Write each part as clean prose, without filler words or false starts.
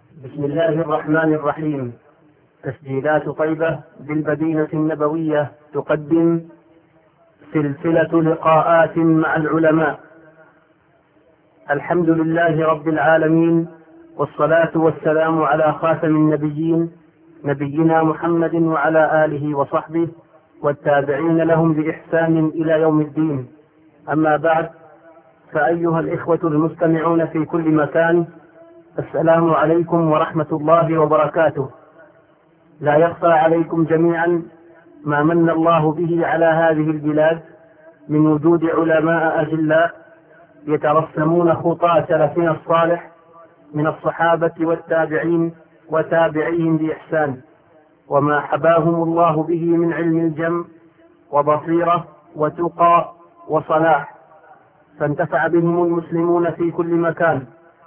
بسم الله الرحمن الرحيم. تسجيلات طيبة بالمدينة النبوية تقدم سلسلة لقاءات مع العلماء. الحمد لله رب العالمين، والصلاة والسلام على خاتم النبيين نبينا محمد وعلى آله وصحبه والتابعين لهم بإحسان إلى يوم الدين. أما بعد، فأيها الإخوة المستمعون في كل مكان، السلام عليكم ورحمة الله وبركاته. لا يخفى عليكم جميعا ما من الله به على هذه البلاد من وجود علماء أجلاء يترسمون خطى سلفنا الصالح من الصحابة والتابعين وتابعيهم بإحسان، وما حباهم الله به من علم الجم وبصيرة وتقى وصلاح، فانتفع بهم المسلمون في كل مكان،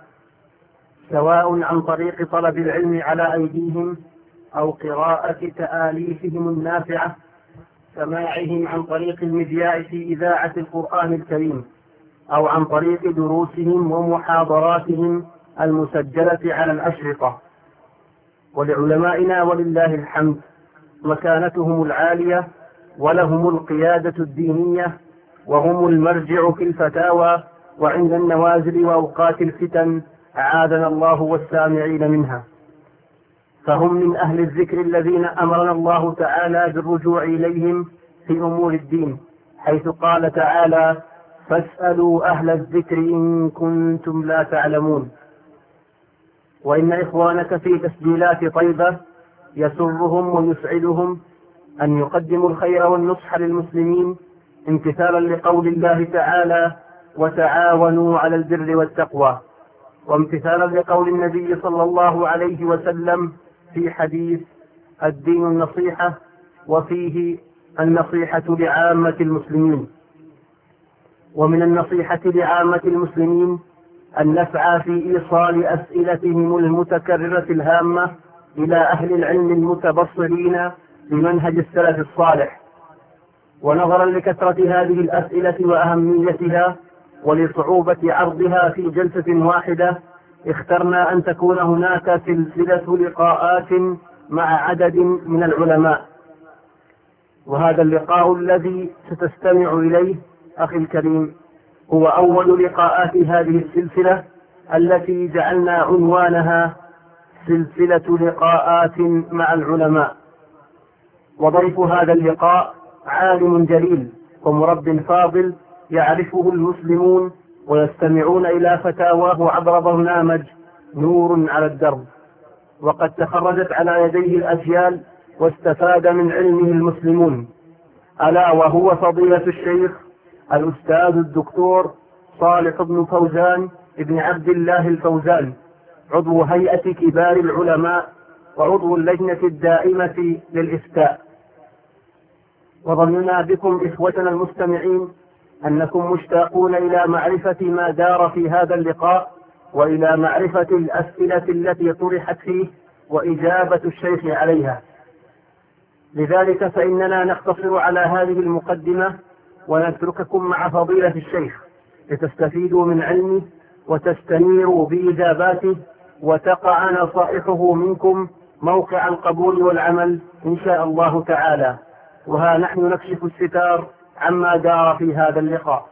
سواء عن طريق طلب العلم على أيديهم أو قراءة تآليفهم النافعة، سماعهم عن طريق المذياع في إذاعة القرآن الكريم، أو عن طريق دروسهم ومحاضراتهم المسجلة على الأشرطة. ولعلمائنا ولله الحمد مكانتهم العالية، ولهم القيادة الدينية، وهم المرجع في الفتاوى وعند النوازل وأوقات الفتن، أعاذنا الله والسامعين منها. فهم من أهل الذكر الذين أمرنا الله تعالى بالرجوع إليهم في أمور الدين، حيث قال تعالى: فاسألوا أهل الذكر إن كنتم لا تعلمون. وإن إخوانك في تسجيلات طيبة يسرهم ويسعدهم أن يقدموا الخير والنصح للمسلمين امتثالا لقول الله تعالى: وتعاونوا على البر والتقوى، وامتثالا لقول النبي صلى الله عليه وسلم في حديث الدين النصيحة، وفيه النصيحة لعامة المسلمين. ومن النصيحة لعامة المسلمين أن نسعى في إيصال أسئلتهم المتكررة الهامة إلى أهل العلم المتبصرين بمنهج السلف الصالح. ونظرا لكثرة هذه الأسئلة وأهميتها ولصعوبة عرضها في جلسة واحدة، اخترنا أن تكون هناك سلسلة لقاءات مع عدد من العلماء. وهذا اللقاء الذي ستستمع إليه أخي الكريم هو أول لقاءات هذه السلسلة، التي جعلنا عنوانها سلسلة لقاءات مع العلماء. وضيف هذا اللقاء عالم جليل ومرب فاضل يعرفه المسلمون ويستمعون إلى فتاواه عبر برنامج نور على الدرب، وقد تخرجت على يديه الأجيال واستفاد من علمه المسلمون، ألا وهو فضيلة الشيخ الأستاذ الدكتور صالح بن فوزان ابن عبد الله الفوزان، عضو هيئة كبار العلماء وعضو اللجنة الدائمة للإفتاء. وظننا بكم إخوتنا المستمعين أنكم مشتاقون إلى معرفة ما دار في هذا اللقاء، وإلى معرفة الأسئلة التي طرحت فيه وإجابة الشيخ عليها. لذلك فإننا نقتصر على هذه المقدمة ونترككم مع فضيلة الشيخ لتستفيدوا من علمه وتستنيروا بإجاباته، وتقع نصائحه منكم موقع القبول والعمل إن شاء الله تعالى. وها نحن نكشف الستار عما دار في هذا اللقاء.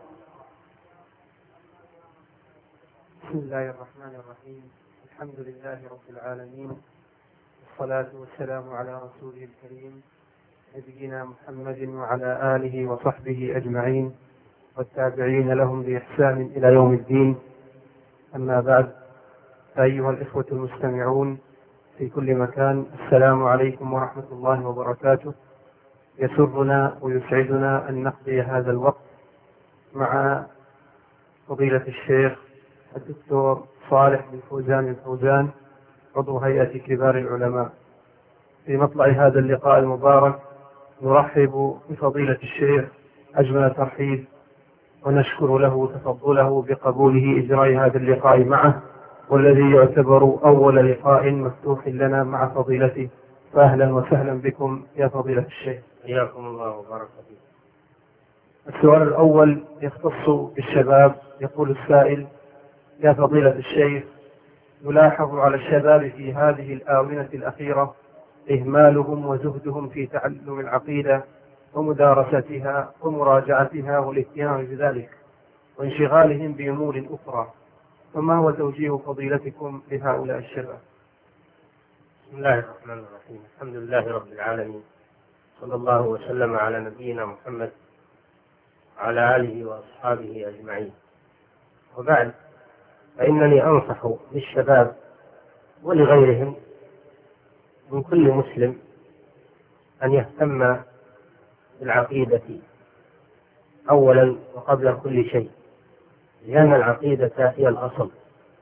بسم الله الرحمن الرحيم. الحمد لله رب العالمين، والصلاة والسلام على رسوله الكريم نبينا محمد وعلى آله وصحبه أجمعين والتابعين لهم بإحسان إلى يوم الدين. أما بعد، أيها الإخوة المستمعون في كل مكان، السلام عليكم ورحمة الله وبركاته. يسرنا ويسعدنا أن نقضي هذا الوقت مع فضيلة الشيخ الدكتور صالح بن فوزان الفوزان، عضو هيئة كبار العلماء. في مطلع هذا اللقاء المبارك نرحب بفضيلة الشيخ أجمل ترحيب، ونشكر له تفضله بقبوله إجراء هذا اللقاء معه، والذي يعتبر أول لقاء مفتوح لنا مع فضيلته. فأهلا وسهلا بكم يا فضيلة الشيخ. حياكم الله وبارك فيكم. السؤال الأول يختص بالشباب. يقول السائل: يا فضيلة الشيخ، يلاحظ على الشباب في هذه الآونة الأخيرة إهمالهم وزهدهم في تعلم العقيدة ومدارستها ومراجعتها والاهتمام بذلك وانشغالهم بأمور أخرى، فما هو توجيه فضيلتكم لهؤلاء الشباب؟ بسم الله الرحمن الرحيم. الحمد لله رب العالمين، صلى الله وسلم على نبينا محمد وعلى آله وأصحابه أجمعين، وبعد، فإنني أنصح للشباب ولغيرهم من كل مسلم أن يهتم بالعقيدة أولا وقبل كل شيء، لأن العقيدة هي الأصل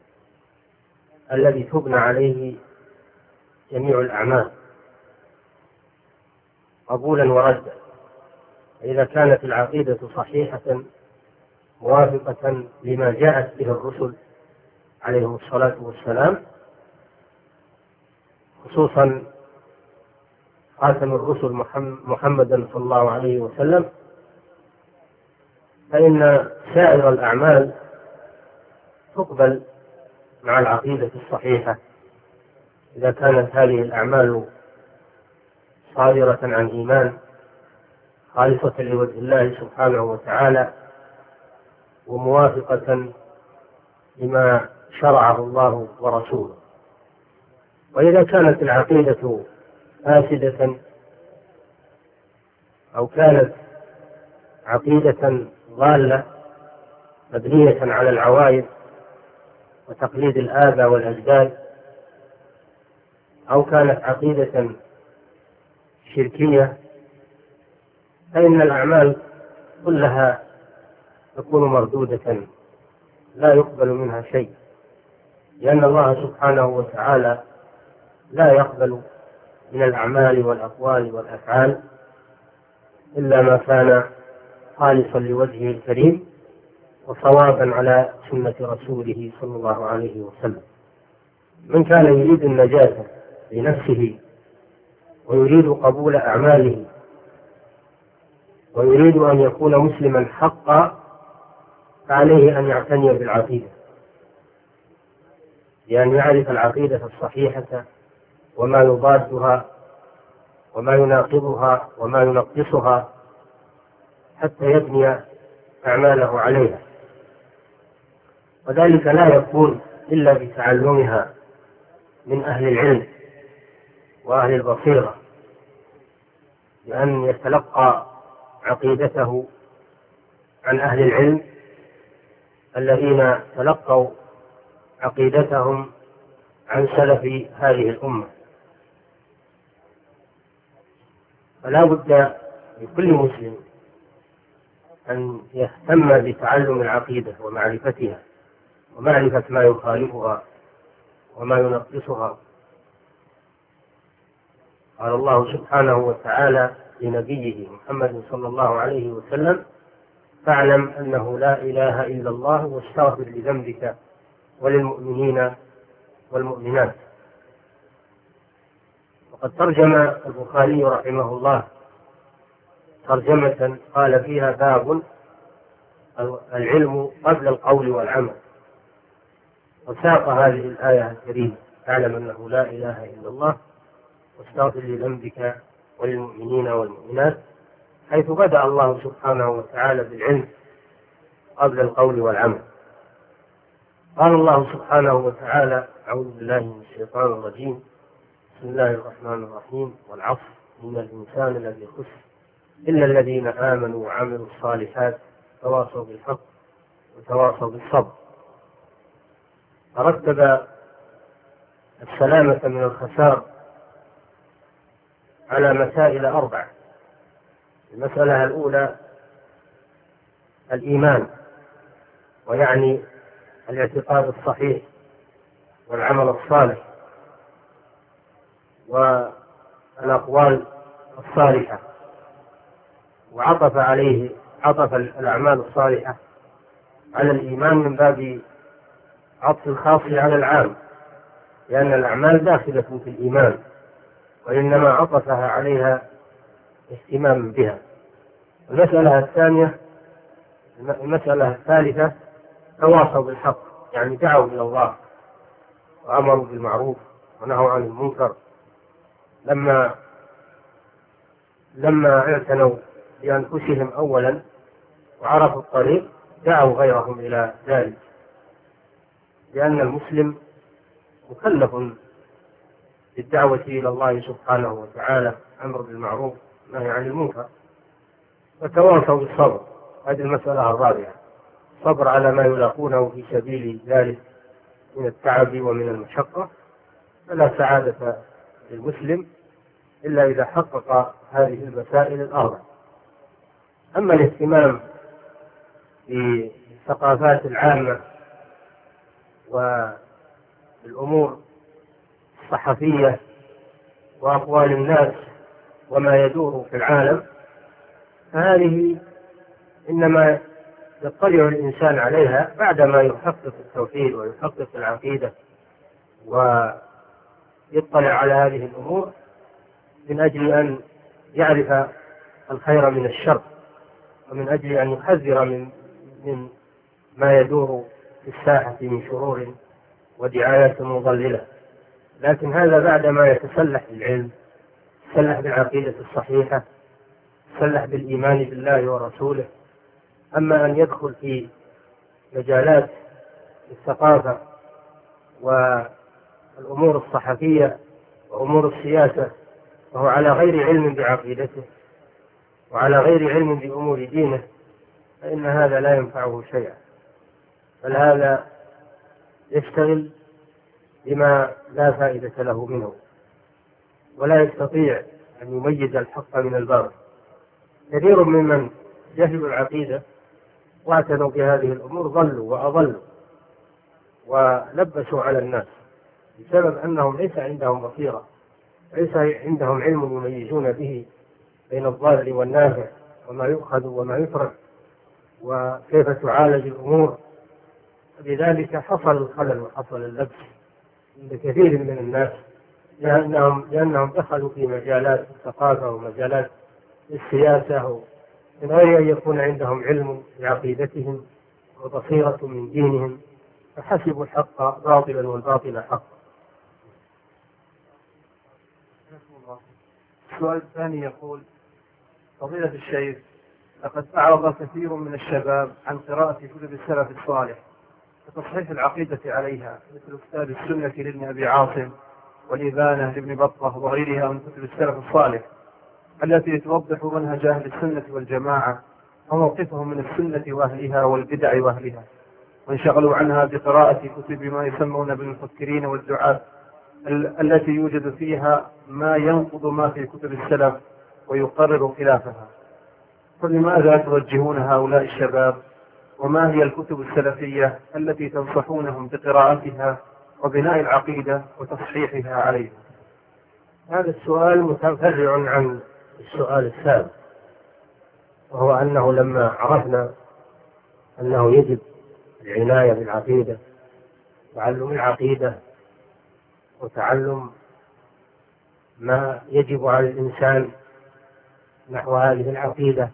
الذي تبنى عليه جميع الأعمال قبولا وردا. إذا كانت العقيدة صحيحة موافقة لما جاءت به الرسل عليهم الصلاة والسلام، خصوصا خاتم الرسل محمدا صلى الله عليه وسلم، فإن سائر الأعمال تقبل مع العقيدة الصحيحة إذا كانت هذه الأعمال صادرة عن إيمان خالصة لوجه الله سبحانه وتعالى وموافقة لما شرعه الله ورسوله. وإذا كانت العقيدة فاسدة أو كانت عقيدة ضالة مبنية على العوائد وتقليد الآباء والأجداد، أو كانت عقيدة شركية، فإن الأعمال كلها تكون مردودة لا يقبل منها شيء، لأن الله سبحانه وتعالى لا يقبل من الأعمال والأقوال والأفعال إلا ما كان خالصا لوجهه الكريم وصوابا على سنة رسوله صلى الله عليه وسلم. من كان يريد النجاة لنفسه ويريد قبول أعماله ويريد أن يكون مسلما حقا، فعليه أن يعتني بالعقيدة، لأن يعرف العقيدة الصحيحة وما يضادها وما يناقضها وما ينقصها حتى يبني أعماله عليها. وذلك لا يكون إلا بتعلمها من أهل العلم وأهل البصيرة، لأن يتلقى عقيدته عن أهل العلم الذين تلقوا عقيدتهم عن سلف هذه الأمة. فلا بد لكل مسلم أن يهتم بتعلم العقيدة ومعرفتها ومعرفة ما يخالفها وما ينقصها. قال الله سبحانه وتعالى لنبيه محمد صلى الله عليه وسلم: فاعلم أنه لا إله إلا الله واستغفر لذنبك وللمؤمنين والمؤمنات. وقد ترجم البخاري رحمه الله ترجمة قال فيها: باب العلم قبل القول والعمل، وساق هذه الآية الكريمة: فاعلم أنه لا إله إلا الله واستغفر لذنبك وللمؤمنين والمؤمنات، حيث بدأ الله سبحانه وتعالى بالعلم قبل القول والعمل. قال الله سبحانه وتعالى: أعوذ بالله من الشيطان الرجيم، بسم الله الرحمن الرحيم: والعصر إن الإنسان لفي خسر إلا الذين آمنوا وعملوا الصالحات تواصوا بالحق وتواصوا بالصبر. فرتب السلامة من الخسار على مسائل 4. المسألة الأولى الإيمان، ويعني الاعتقاد الصحيح والعمل الصالح والأقوال الصالحة، وعطف عليه عطف الأعمال الصالحة على الإيمان من باب عطف الخاص على العام، لأن الأعمال داخلة في الإيمان، وإنما عطفها عليها اهتمام بها. المسألة الثالثة تواصوا بالحق، يعني دعوا إلى الله وأمروا بالمعروف ونهوا عن المنكر لما اعتنوا بأنفسهم أولا وعرفوا الطريق دعوا غيرهم إلى ذلك، لأن المسلم مكلف بالدعوة إلى الله سبحانه وتعالى، أمر بالمعروف نهي عن المنكر، وتواصوا بالصبر. هذه المسألة الرابعة، صبر على ما يلاقونه في سبيل ذلك من التعب ومن المشقة. فلا سعادة للمسلم إلا إذا حقق هذه المسائل الأربع. أما الاهتمام بالثقافات العامة والأمور الصحفية وأقوال الناس وما يدور في العالم، فهذه إنما يطلع الإنسان عليها بعدما يحقق التوحيد ويحقق العقيدة ويطلع على هذه الأمور من أجل أن يعرف الخير من الشر، ومن أجل أن يحذر من ما يدور في الساحة من شرور ودعايات مضللة. لكن هذا بعدما يتسلح بالعلم، يتسلح بالعقيدة الصحيحة، يتسلح بالإيمان بالله ورسوله. أما أن يدخل في مجالات الثقافة والأمور الصحفية وأمور السياسة وهو على غير علم بعقيدته وعلى غير علم بأمور دينه، فإن هذا لا ينفعه شيئا، بل هذا يشتغل بما لا فائدة له منه، ولا يستطيع أن يميز الحق من الباطل. كثير ممن جهلوا العقيدة واعتنوا بهذه الأمور ضلوا وأضلوا ولبسوا على الناس، بسبب أنهم ليس عندهم بصيرة، ليس عندهم علم يميزون به بين الضال والنافع، وما يؤخذ وما يترك، وكيف تعالج الأمور. لذلك حصل الخلل وحصل اللبس عند كثير من الناس، لأنهم دخلوا في مجالات الثقافة ومجالات السياسة من غير أن يكون عندهم علم بعقيدتهم وبصيرة من دينهم، فحسبوا الحق باطلا والباطل حقا. السؤال الثاني يقول: فضيلة الشيخ، لقد أعرض كثير من الشباب عن قراءة كتب السلف الصالح وتصحيح العقيدة عليها، مثل كتاب السنة لابن أبي عاصم والإبانة لابن بطة وغيرها من كتب السلف الصالح التي توضح منهج أهل السنة والجماعة وموقفهم من السنة وأهلها والبدع وأهلها، وانشغلوا عنها بقراءة كتب ما يسمون بالمفكرين والدعاة التي يوجد فيها ما ينقض ما في كتب السلف ويقرر خلافها. فلماذا توجهون هؤلاء الشباب؟ وما هي الكتب السلفية التي تنصحونهم بقراءتها وبناء العقيدة وتصحيحها عليها؟ هذا السؤال متفرع عن السؤال السابق، وهو أنه لما عرفنا أنه يجب العناية بالعقيدة، تعلم العقيدة وتعلم ما يجب على الإنسان نحو هذه العقيدة،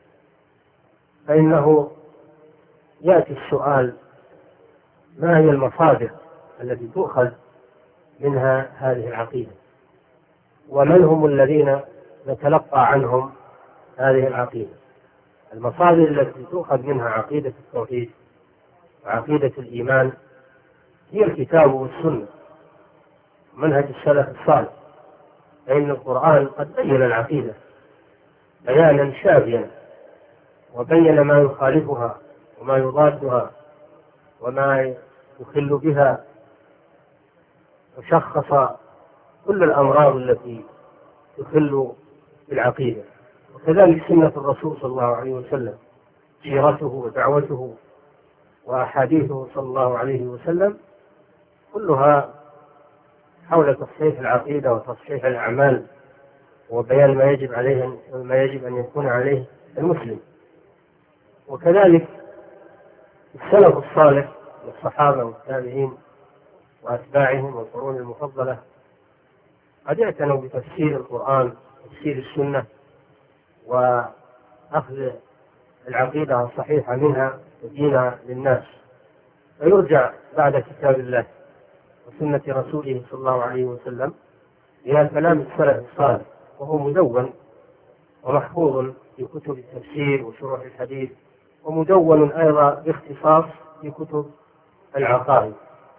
فإنه يأتي السؤال: ما هي المصادر التي تؤخذ منها هذه العقيدة؟ ومن هم الذين نتلقى عنهم هذه العقيدة؟ المصادر التي تؤخذ منها عقيدة التوحيد وعقيدة الإيمان هي الكتاب والسنة، منهج السلف الصالح، فإن القرآن قد بين العقيدة بيانا شافيا، وبين ما يخالفها وما يضادها وما يخل بها، وشخص كل الأمراض التي تخل بالعقيدة. وكذلك سنة الرسول صلى الله عليه وسلم، سيرته ودعوته وأحاديثه صلى الله عليه وسلم، كلها حول تصحيح العقيدة وتصحيح الأعمال وبيان ما يجب أن يكون عليه المسلم. وكذلك السلف الصالح والصحابة والتابعين وأتباعهم والقرون المفضلة قد اعتنوا بتفسير القرآن وتفسير السنة وأخذ العقيدة الصحيحة منها ودينها للناس، فيرجع بعد كتاب الله وسنة رسوله صلى الله عليه وسلم إلى كلام السلف الصالح، وهو مدون ومحفوظ في كتب التفسير وشروح الحديث، ومدون أيضا باختصاص في كتب العقائد.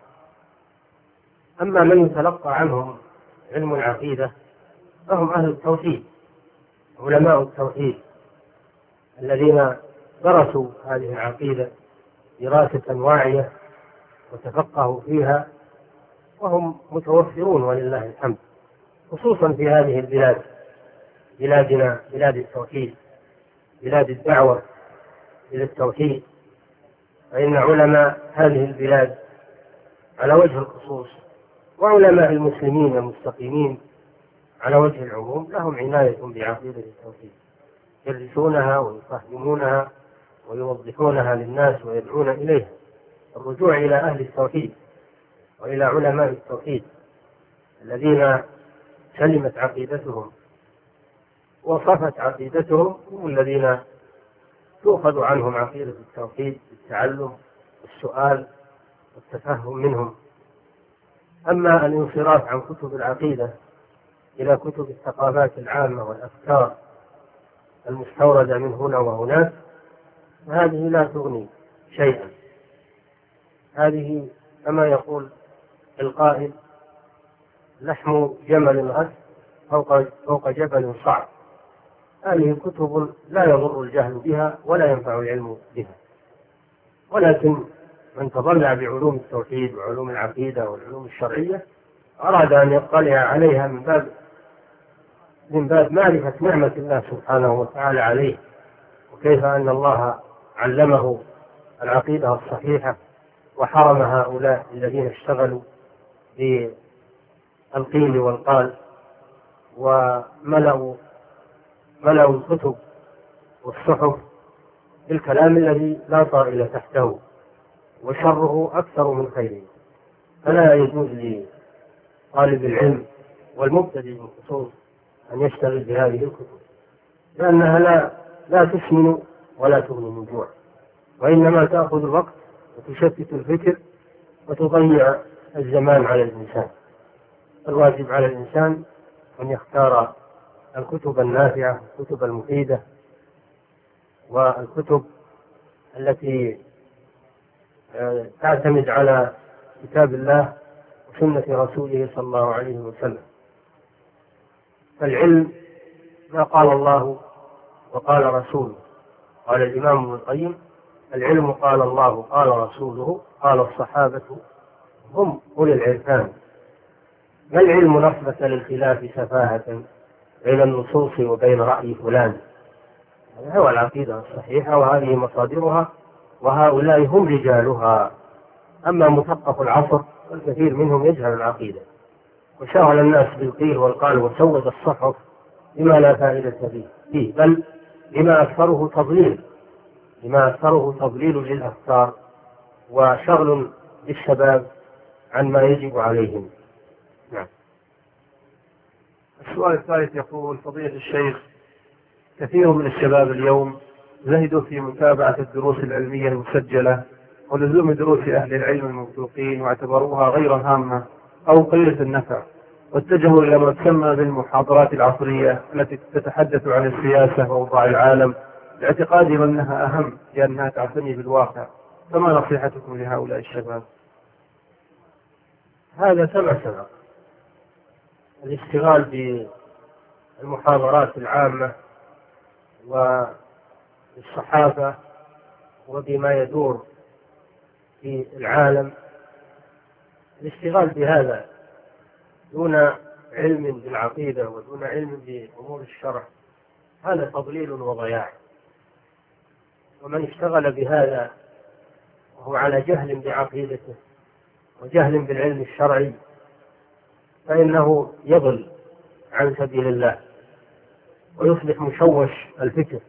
أما من يتلقى عنهم علم العقيدة فهم أهل التوحيد، علماء التوحيد الذين درسوا هذه العقيدة دراسة واعية وتفقهوا فيها، وهم متوفرون ولله الحمد، خصوصا في هذه البلاد، بلادنا بلاد التوحيد، بلاد الدعوة إلى التوحيد. فإن علماء هذه البلاد على وجه الخصوص وعلماء المسلمين المستقيمين على وجه العموم لهم عناية بعقيدة التوحيد، يدرسونها ويفهمونها ويوضحونها للناس ويدعون إليها. الرجوع إلى أهل التوحيد وإلى علماء التوحيد الذين سلمت عقيدتهم وصفت عقيدتهم، هم الذين تؤخذ عنهم عقيدة التوحيد بالتعلم والسؤال والتفهم منهم. أما الانصراف عن كتب العقيدة إلى كتب الثقافات العامة والأفكار المستوردة من هنا وهناك، هذه لا تغني شيئا. هذه كما يقول القائل: لحم جمل غث فوق جبل صعب. هذه كتب لا يضر الجهل بها ولا ينفع العلم بها، ولكن من تضلع بعلوم التوحيد وعلوم العقيدة والعلوم الشرعية أراد أن يطلع عليها من باب معرفة نعمة الله سبحانه وتعالى عليه، وكيف أن الله علمه العقيدة الصحيحة وحرم هؤلاء الذين اشتغلوا بالقيل والقال وملأوا الكتب والصحف بالكلام الذي لا طائل تحته وشره أكثر من خيره. فلا يجوز لطالب العلم والمبتدئ بالخصوص أن يشتغل بهذه الكتب، لأنها لا تسمن ولا تغني من جوع، وإنما تأخذ الوقت وتشتت الفكر وتضيع الزمان على الإنسان. الواجب على الإنسان أن يختار الكتب النافعة، الكتب المفيدة، والكتب التي تعتمد على كتاب الله وسنة رسوله صلى الله عليه وسلم. فالعلم ما قال الله وقال رسوله. قال الإمام ابن القيم: العلم قال الله قال رسوله قال الصحابة هم أولي العرفان. ما العلم نصبة للخلاف سفاهة بين النصوص وبين رأي فلان. هذا هو العقيدة الصحيحة، وهذه مصادرها، وهؤلاء هم رجالها. أما مثقف العصر الكثير منهم يجهل العقيدة وشغل الناس بالقيل والقال وسود الصحف بما لا فائدة فيه، بل بما أكثره تضليل للأفكار وشغل للشباب عن ما يجب عليهم. نعم. السؤال الثالث يقول: فضيلة الشيخ، كثير من الشباب اليوم زهدوا في متابعة الدروس العلمية المسجلة ولزوم دروس أهل العلم الموثوقين، واعتبروها غير هامة أو قليلة النفع، واتجهوا إلى ما تسمى بالمحاضرات العصرية التي تتحدث عن السياسة وأوضاع العالم، باعتقادهم أنها أهم لأنها تعتني بالواقع. فما نصيحتكم لهؤلاء الشباب؟ هذا سبق الاشتغال بالمحاضرات العامة والصحافة وبما يدور في العالم، الاشتغال بهذا دون علم بالعقيدة ودون علم بأمور الشرع هذا تضليل وضياع. ومن اشتغل بهذا وهو على جهل بعقيدته وجهل بالعلم الشرعي فإنه يضل عن سبيل الله ويصبح مشوش الفكر،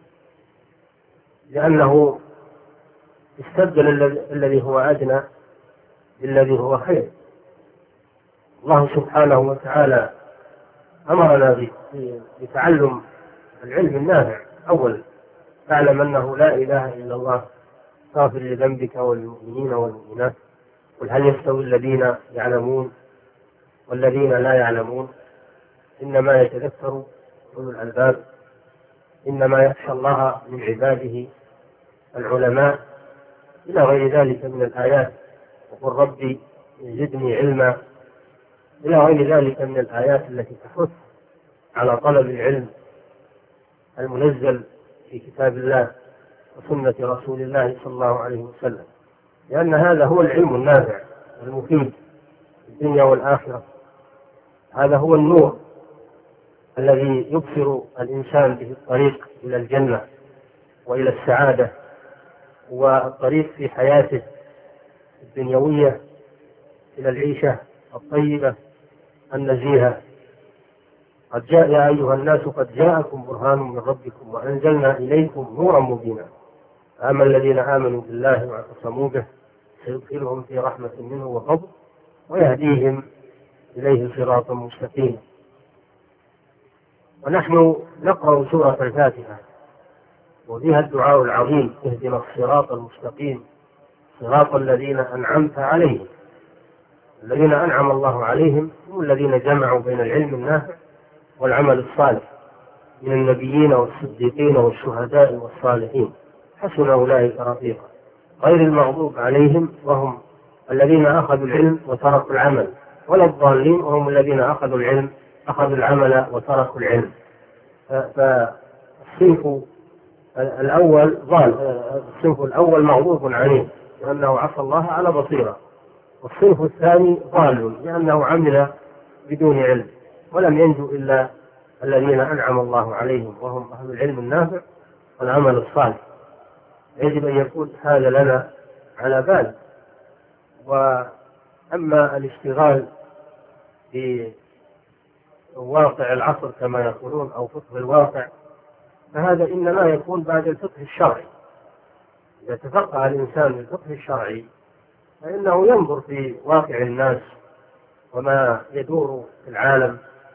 لأنه استبدل الذي هو أدنى بالذي هو خير. الله سبحانه وتعالى أمرنا بتعلم العلم النافع أولا. تعلم أنه لا إله إلا الله، غافر لذنبك والمؤمنين والمؤمنات قل هل يستوي الذين يعلمون والذين لا يعلمون؟ إنما يتذكر أولو الألباب، إنما يخشى الله من عباده العلماء، إلى غير ذلك من الآيات. وقل ربي زدني علما، إلى غير ذلك من الآيات التي تحث على طلب العلم المنزل في كتاب الله وسنة رسول الله صلى الله عليه وسلم، لأن هذا هو العلم النافع المفيد في الدنيا والآخرة. هذا هو النور الذي يبصر الإنسان به الطريق إلى الجنة وإلى السعادة، والطريق في حياته الدنيوية إلى العيشة الطيبة النزيهة. قد جاء يا أيها الناس قد جاءكم برهان من ربكم وأنزلنا إليكم نورا مبينا، أما الذين آمنوا بالله واعتصموا به سيدخلهم في رحمة منه وفضل ويهديهم إليه صراطا مستقيما. ونحن نقرأ سورة الفاتحة وفيها الدعاء العظيم: اهدنا الصراط المستقيم صراط الذين أنعمت عليهم. الذين أنعم الله عليهم هم الذين جمعوا بين العلم النافع والعمل الصالح من النبيين والصديقين والشهداء والصالحين، حسن أولئك رفيقا، غير المغضوب عليهم وهم الذين أخذوا العلم وتركوا العمل، ولا الضالين وهم الذين أخذوا العلم أخذوا العمل وتركوا العلم. فالصنف الأول ضال، الصنف الأول مغضوب عليه لأنه عصى الله على بصيرة، والصنف الثاني ضال لأنه عمل بدون علم، ولم ينجو إلا الذين أنعم الله عليهم وهم أهل العلم النافع والعمل الصالح. يجب أن يكون هذا لنا على بال. وأما الاشتغال بواقع العصر كما يقولون أو فقه الواقع، فهذا إنما يكون بعد الفقه الشرعي. إذا تفقه الإنسان بالفقه الشرعي فإنه ينظر في واقع الناس وما يدور في العالم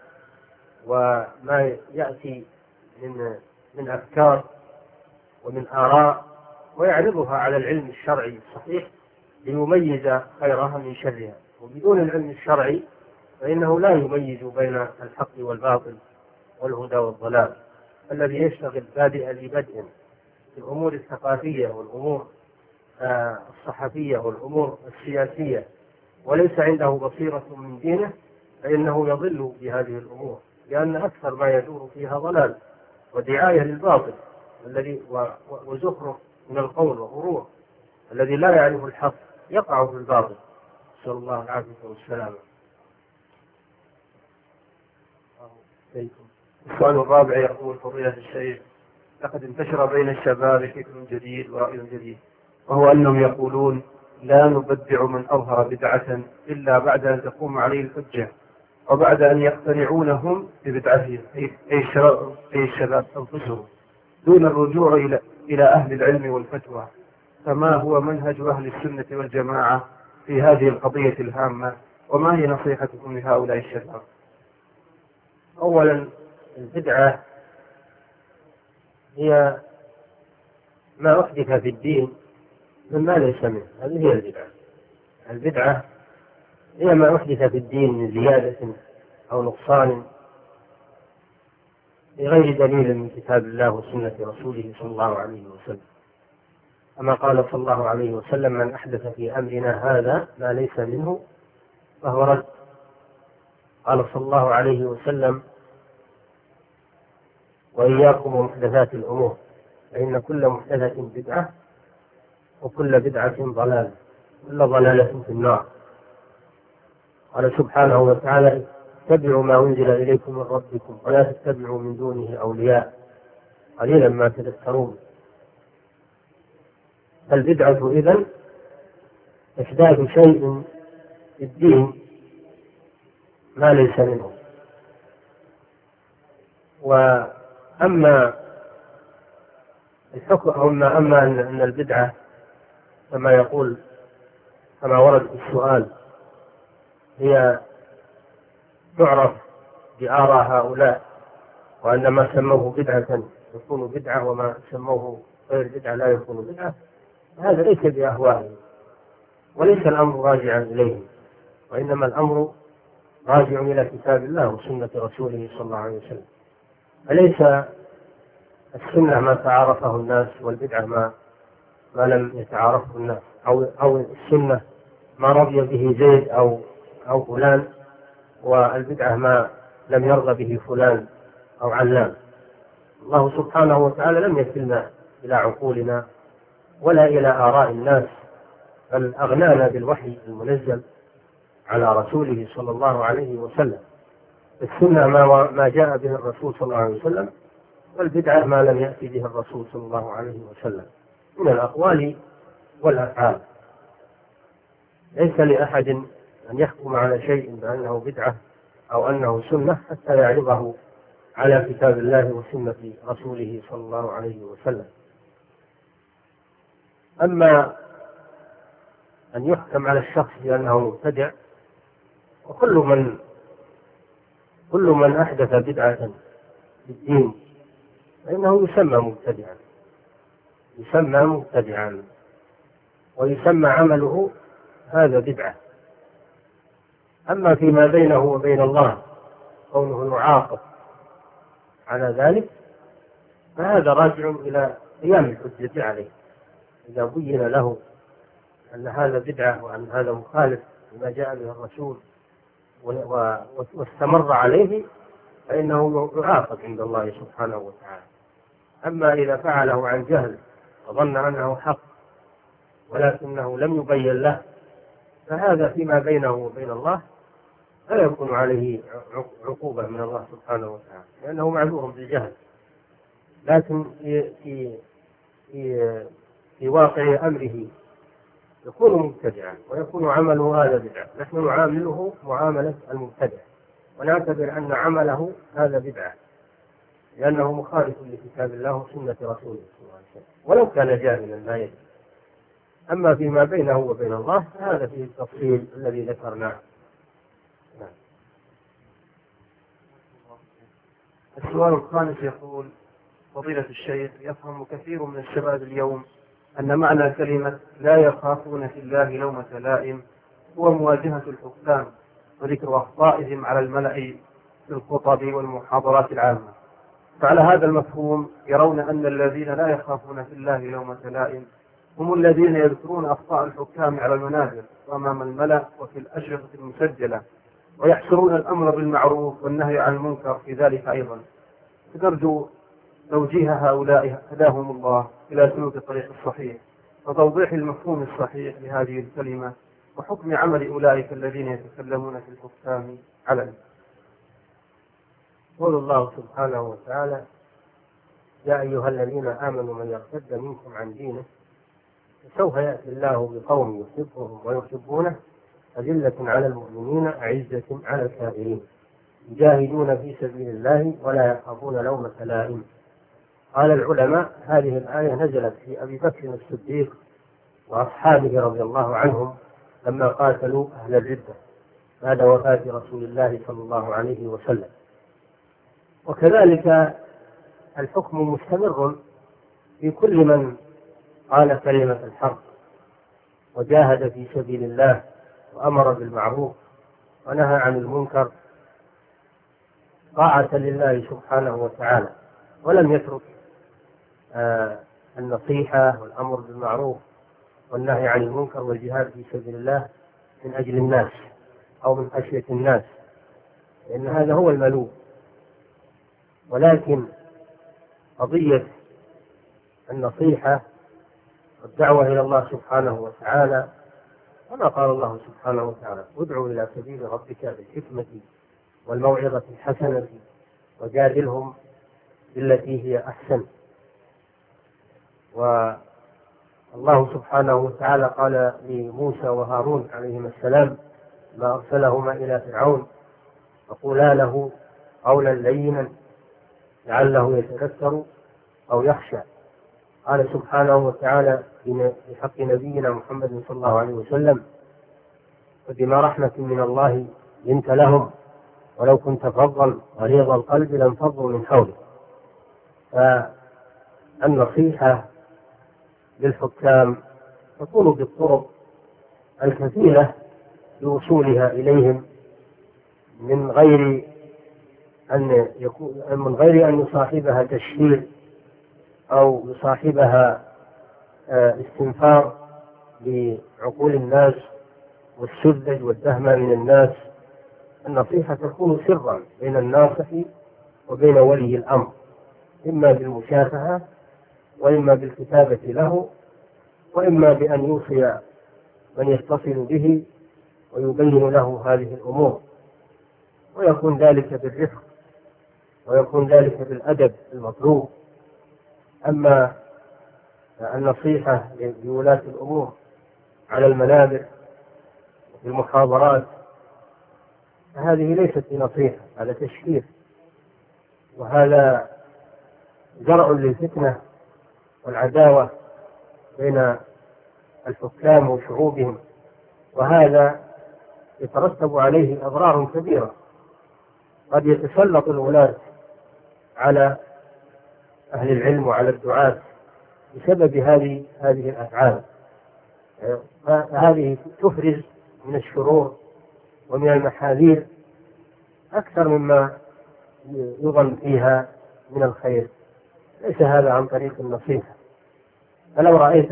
وما يأتي من أفكار ومن آراء، ويعرضها على العلم الشرعي الصحيح ليميز خيرها من شرها. وبدون العلم الشرعي فإنه لا يميز بين الحق والباطل والهدى والضلال. الذي يشتغل بادئا لبدء في الأمور الثقافية والأمور الصحفية والأمور السياسية وليس عنده بصيرة من دينه فإنه يضل بهذه الأمور، لأن أكثر ما يدور فيها ضلال ودعاية للباطل الذي وزخرف من القول وغرور. الذي لا يعرف الحق يقع في الباطل، نسأل الله العافية والسلامة. السؤال الرابع يقول: فضيلة الشيخ، لقد انتشر بين الشباب فكر جديد ورأي جديد، وهو أنهم يقولون لا نبدع من أظهر بدعة إلا بعد أن تقوم عليه الحجة وبعد أن يقتنعونهم ببدعتهم، أي الشباب أنفسهم، دون الرجوع إلى أهل العلم والفتوى. فما هو منهج أهل السنة والجماعة في هذه القضية الهامة، وما هي نصيحتكم لهؤلاء الشباب؟ أولا، البدعة هي ما أحدث في الدين مما ليس منه، هذه هي البدعة. البدعة هي ما أحدث في الدين من زيادة أو نقصان بغير دليل من كتاب الله وسنة رسوله صلى الله عليه وسلم. كما قال صلى الله عليه وسلم: من أحدث في أمرنا هذا ما ليس منه فهو رد. قال صلى الله عليه وسلم: وإياكم ومحدثات الأمور فإن كل محدثة بدعة وكل بدعة ضلالة كل ضلالة في النار. قال سبحانه وتعالى: اتبعوا ما أنزل إليكم من ربكم ولا تتبعوا من دونه أولياء قليلا ما تذكرون. فالبدعة إذن إحداث شيء في الدين ما ليس منه. وأما الحكم أما أن البدعة كما يقول كما ورد في السؤال هي تعرف بآراء هؤلاء، وأن ما سموه بدعة يكون بدعة وما سموه غير بدعة لا يكون بدعة، هذا ليس بأهوائهم، وليس الأمر راجعا إليهم، وإنما الأمر راجع إلى كتاب الله وسنة رسوله صلى الله عليه وسلم. أليس السنة ما تعارفه الناس، والبدعة ما لم يتعارفه الناس، أو السنة ما رضي به زيد أو فلان، والبدعة ما لم يرضى به فلان أو علان. الله سبحانه وتعالى لم يكلنا إلى عقولنا ولا إلى آراء الناس، بل أغنانا بالوحي المنزل على رسوله صلى الله عليه وسلم. السنة ما جاء به الرسول صلى الله عليه وسلم، والبدعة ما لم يأتي به الرسول صلى الله عليه وسلم من الأقوال والأفعال. ليس لأحد أن يحكم على شيء بأنه بدعة أو أنه سنة حتى يعرضه على كتاب الله وسنة رسوله صلى الله عليه وسلم. أما أن يحكم على الشخص بأنه مبتدع، وكل من أحدث بدعة في الدين فإنه يسمى مبتدعا ويسمى عمله هذا بدعة. أما فيما بينه وبين الله كونه يعاقب على ذلك فهذا راجع إلى قيام الحجة عليه. إذا بين له أن هذا بدعة وأن هذا مخالف لما جاء به الرسول واستمر عليه فإنه يعاقب عند الله سبحانه وتعالى. أما إذا فعله عن جهل وظن أنه حق ولكنه لم يبين له فهذا فيما بينه وبين الله لا يكون عليه عقوبة من الله سبحانه وتعالى، لأنه معذور بالجهل. لكن في واقع أمره يكون مبتدعا ويكون عمله هذا بدعة. نحن نعامله معاملة المبتدع ونعتبر أن عمله هذا بدعة لأنه مخالف لكتاب الله وسنة رسوله صلى الله عليه وسلم، ولو كان جاهلا لا يدري. أما فيما بينه وبين الله هذا فيه التفصيل الذي ذكرناه. السؤال الخامس يقول: فضيلة الشيخ، يفهم كثير من الشباب اليوم أن معنى كلمة لا يخافون في الله لومة لائم هو مواجهة الحكام وذكر أخطائهم على الملأ في الخطب والمحاضرات العامة، فعلى هذا المفهوم يرون أن الذين لا يخافون في الله لومة لائم هم الذين يذكرون أخطاء الحكام على المنابر وأمام الملأ وفي الأشرطة المسجلة، ويحصرون الأمر بالمعروف والنهي عن المنكر في ذلك أيضا. فنرجو توجيه هؤلاء هداهم الله إلى سلوك الطريق الصحيح وتوضيح المفهوم الصحيح لهذه الكلمة وحكم عمل أولئك الذين يتكلمون في الحكام علنا. يقول الله سبحانه وتعالى: يا أيها الذين آمنوا من يرتد منكم عن دينه فسوف يأتي الله بقوم يحبهم ويحبونه أذلة على المؤمنين أعزة على الكافرين يجاهدون في سبيل الله ولا يخافون لومة لائم. قال العلماء: هذه الآية نزلت في أبي بكر الصديق وأصحابه رضي الله عنهم لما قاتلوا أهل الردة بعد وفاة رسول الله صلى الله عليه وسلم. وكذلك الحكم مستمر في كل من قال كلمة الحق وجاهد في سبيل الله وأمر بالمعروف ونهى عن المنكر طاعة لله سبحانه وتعالى، ولم يترك النصيحة والأمر بالمعروف والنهي عن المنكر والجهاد في سبيل الله من أجل الناس أو من خشية الناس، لأن هذا هو الملوك. ولكن قضية النصيحة والدعوة إلى الله سبحانه وتعالى كما قال الله سبحانه وتعالى: ادعوا إلى سبيل ربك بالحكمة والموعظة الحسنة وجادلهم بالتي هي أحسن. والله سبحانه وتعالى قال لموسى وهارون عليهما السلام ما أرسلهما إلى فرعون: فقولا له قولا لينا لعله يتذكر أو يخشى. قال سبحانه وتعالى في حق نبينا محمد صلى الله عليه وسلم: فبما رحمة من الله لنت لهم ولو كنت فظا غليظ القلب لانفضوا من حولك. فالنصيحة للحكام تكون بالطرق الكفيلة بوصولها إليهم من غير أن يصاحبها تشهير أو يصاحبها استنفار بعقول الناس والسذج والدهمة من الناس. النصيحة تكون سرا بين الناصح وبين ولي الأمر، إما بالمشافهة وإما بالكتابة له، وإما بأن يوصي من يتصل به ويبين له هذه الأمور، ويكون ذلك بالرفق ويكون ذلك بالأدب المطلوب. أما النصيحة لولاة الأمور على المنابر وفي المحاضرات فهذه ليست بنصيحة، هذا تشهير، وهذا زرع للفتنة والعداوة بين الحكام وشعوبهم، وهذا يترتب عليه أضرار كبيرة. قد يتسلط الولاة على أهل العلم وعلى الدعاة بسبب هذه الأفعال، فهذه تفرز من الشرور ومن المحاذير أكثر مما يظن فيها من الخير. ليس هذا عن طريق النصيحة. فلو رأيت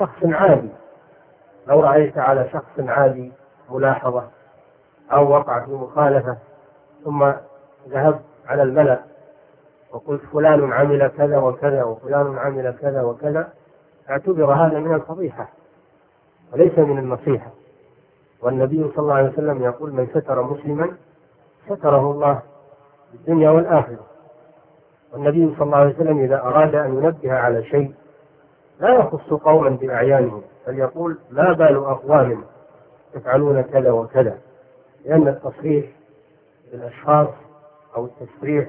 على شخص عادي ملاحظة أو وقع في مخالفة ثم ذهبت على الملأ وقلت فلان عمل كذا وكذا وفلان عمل كذا وكذا، اعتبر هذا من الفضيحة وليس من النصيحة. والنبي صلى الله عليه وسلم يقول: من ستر مسلما ستره الله في الدنيا والآخرة. والنبي صلى الله عليه وسلم إذا أراد أن ينبه على شيء لا يخص قوما بأعيانهم، بل يقول: لا بال أقوام يفعلون كذا وكذا، لأن التصريح بالأشخاص أو التصريح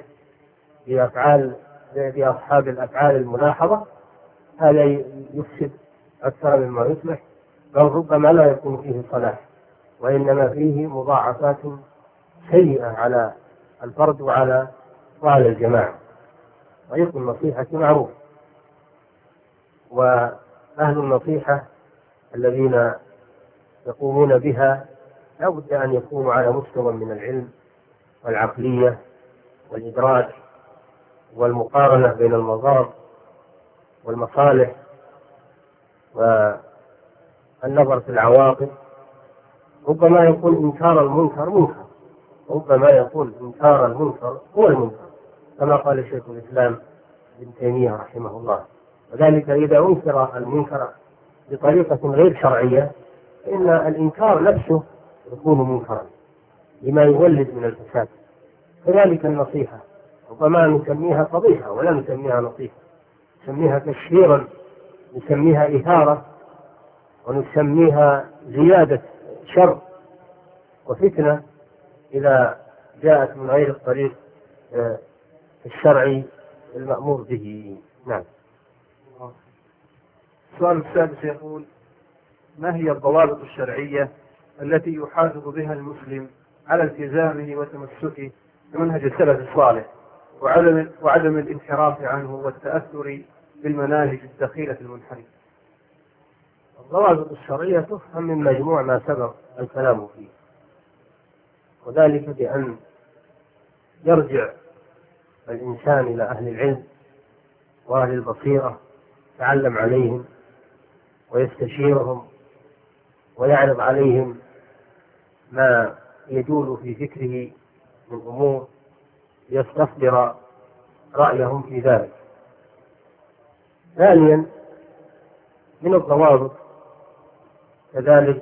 بأصحاب الأفعال الملاحظة هذا يفسد أكثر مما يصلح، بل ربما لا يكون فيه صلاح، وإنما فيه مضاعفات سيئة على الفرد وعلى الجماعة. طريق النصيحة معروف، وأهل النصيحة الذين يقومون بها لا بد أن يكونوا على مستوى من العلم والعقلية والإدراك والمقارنة بين المضار والمصالح والنظر في العواقب. ربما يكون إنكار المنكر منكر، ربما يكون إنكار المنكر هو المنكر، كما قال شيخ الإسلام ابن تيمية رحمه الله. وذلك إذا أنكر المنكر بطريقة غير شرعية فإن الإنكار نفسه يكون منكرا لما يولد من الفساد. كذلك النصيحة ربما نسميها فضيحة ولا نسميها نصيحة، نسميها تشهيرا، نسميها إثارة، ونسميها زيادة شر وفتنة إذا جاءت من غير الطريق الشرعي المأمور به. نعم. السؤال السادس يقول: ما هي الضوابط الشرعية التي يحافظ بها المسلم على التزامه وتمسكه بمنهج السلف الصالح وعدم الانحراف عنه والتأثر بالمناهج الدخيلة المنحرفة؟ الضوابط الشرعية تفهم من مجموع ما سبق الكلام فيه، وذلك بأن يرجع الإنسان إلى أهل العلم وأهل البصيرة، يتعلم عليهم ويستشيرهم ويعرض عليهم ما يجول في فكره من أمور ليستصدر رأيهم في ذلك. ثانيا من الضوابط كذلك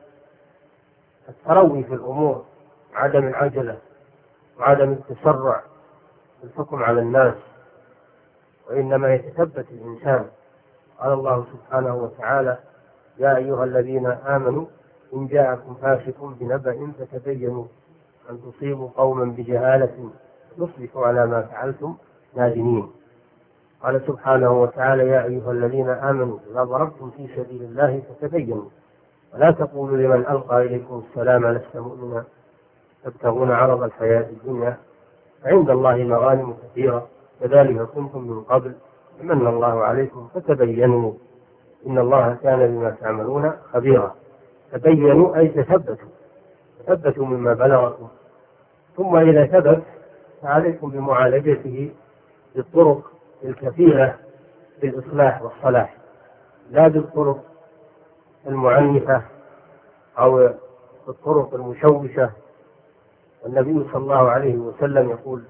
التروي في الأمور، عدم العجلة وعدم التسرع في الحكم على الناس، وإنما يتثبت الإنسان. قال الله سبحانه وتعالى: يا أيها الذين آمنوا إن جاءكم فاسق بنبأ فتبينوا أن تصيبوا قوما بجهالة تصبحوا على ما فعلتم نادمين. قال سبحانه وتعالى: يا أيها الذين آمنوا إذا ضربتم في سبيل الله فتبينوا ولا تقولوا لمن ألقى إليكم السلام لست مؤمنا تبتغون عرض الحياة الدنيا عند الله مغانم كثيرة كذلك كنتم من قبل فمن الله عليكم فتبينوا إن الله كان بما تعملون خبيرا. تبينوا أي تثبتوا مما بلغكم، ثم إذا ثبت فعليكم بمعالجته بالطرق الكفيلة بالإصلاح والصلاح، لا بالطرق المعنفة أو بالطرق المشوشة. والنبي صلى الله عليه وسلم يقول: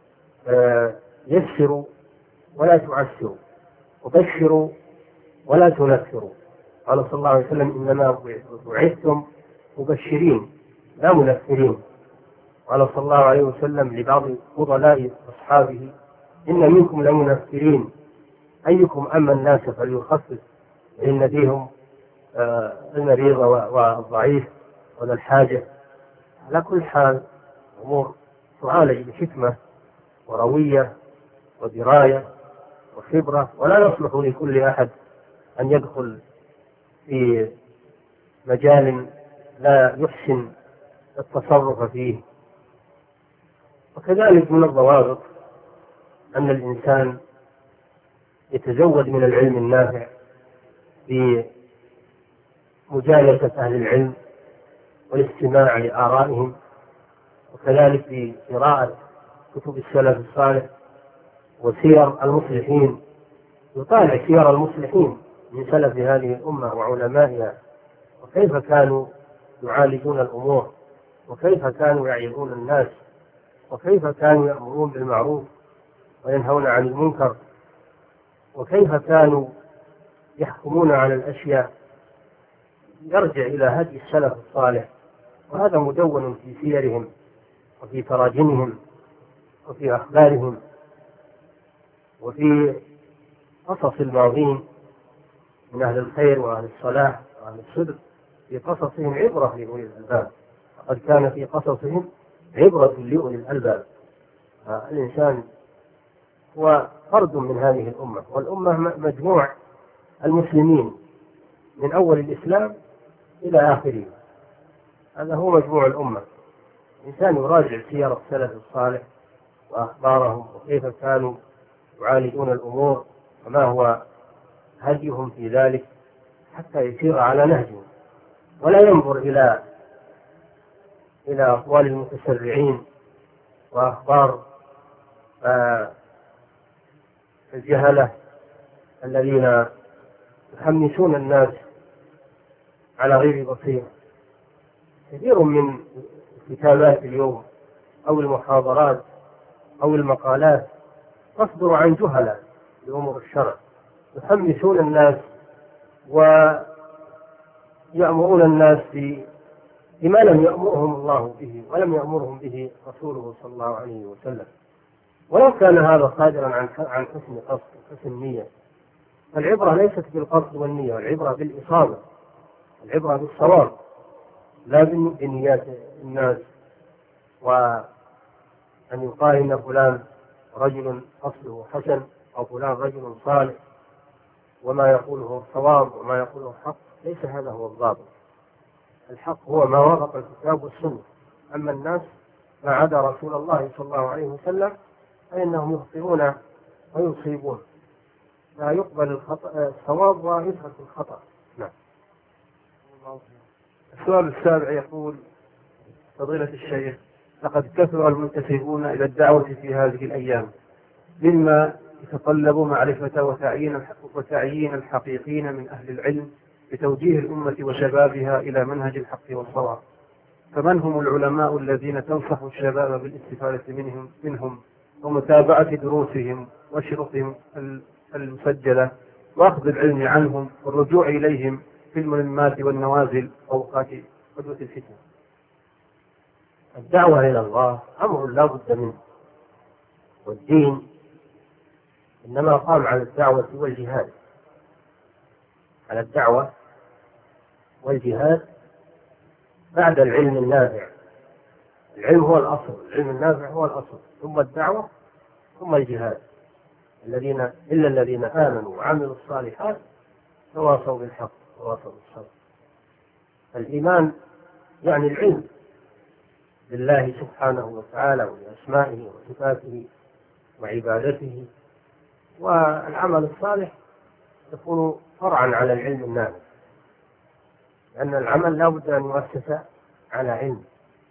يسروا ولا تعسروا، وبشروا ولا تنفروا. قال صلى الله عليه وسلم: إنما بعثتم مبشرين لا منفرين. قال صلى الله عليه وسلم لبعض فضلاء أصحابه: إن منكم لمنفرين، أيكم أما الناس فليخفف، إن فيهم المريض والضعيف وذا الحاجة. على كل حال أمور تعالج بحكمة وروية ودراية وخبرة، ولا يصلح لكل أحد أن يدخل في مجال لا يحسن التصرف فيه. وكذلك من الضوابط أن الإنسان يتزود من العلم النافع بمجالسة أهل العلم والاستماع لآرائهم، وكذلك بقراءة كتب السلف الصالح وسير المصلحين. يطالع سير المصلحين من سلف هذه الأمة وعلمائها، وكيف كانوا يعالجون الأمور، وكيف كانوا يعظون الناس، وكيف كانوا يأمرون بالمعروف وينهون عن المنكر، وكيف كانوا يحكمون على الأشياء. يرجع إلى هدي السلف الصالح، وهذا مدون في سيرهم وفي تراجمهم وفي أخبارهم وفي قصص الماضين من أهل الخير وأهل الصلاح وأهل الصدق. في قصصهم عبرة لأولي الألباب، وقد كان في قصصهم عبرة لأولي الألباب. الإنسان هو فرد من هذه الأمة، والأمة مجموع المسلمين من أول الإسلام إلى آخره، هذا هو مجموع الأمة. الإنسان يراجع سير السلف الصالح وأخبارهم، وكيف كانوا يعالجون الأمور وما هو هديهم في ذلك، حتى يسير على نهجهم، ولا ينظر إلى أقوال المتسرعين وأخبار الجهلة الذين يحمسون الناس على غير بصيرة. كثير من الكتابات اليوم أو المحاضرات أو المقالات تصدر عن جهلة بأمور الشرع، يحمسون الناس ويأمرون الناس بما لم يأمرهم الله به ولم يأمرهم به رسوله صلى الله عليه وسلم. ولو كان هذا صادرا عن حسن قصد وحسن نية. العبرة ليست بالقصد والنية، العبرة بالإصابة، العبرة بالصواب، لا بنيات الناس، وأن يقال إن فلان رجل قصده حسن أو فلان رجل صالح وما يقوله صواب وما يقوله حق. ليس هذا هو الضابط. الحق هو ما وافق الكتاب والسنة. أما الناس ما عدا رسول الله صلى الله عليه وسلم فإنهم يخطئون ويصيبون، لا يقبل الصواب ويترك الخطأ. نعم. السؤال السابع يقول: فضيلة الشيخ، لقد كثر المنتسبون إلى الدعوة في هذه الأيام، مما يتطلب معرفة وتعيين الحقيقين من أهل العلم بتوجيه الأمة وشبابها إلى منهج الحق والصواب. فمن هم العلماء الذين تنصح الشباب بالاستفادة منهم ومتابعة دروسهم وشروطهم المسجلة وأخذ العلم عنهم والرجوع إليهم في الملمات والنوازل أوقات قدوة الفتنة؟ الدعوة إلى الله أمر لا بد منه، والدين إنما قام على الدعوة والجهاد، على الدعوة والجهاد بعد العلم النافع. العلم هو الأصل، العلم النافع هو الأصل، ثم الدعوة ثم الجهاد. إلا الذين آمنوا وعملوا الصالحات تواصوا بالحق تواصوا بالصبر. الإيمان يعني العلم بالله سبحانه وتعالى وبأسمائه وصفاته وعبادته، والعمل الصالح يكون فرعا على العلم النافع. لأن العمل لا بد أن يؤسس على علم.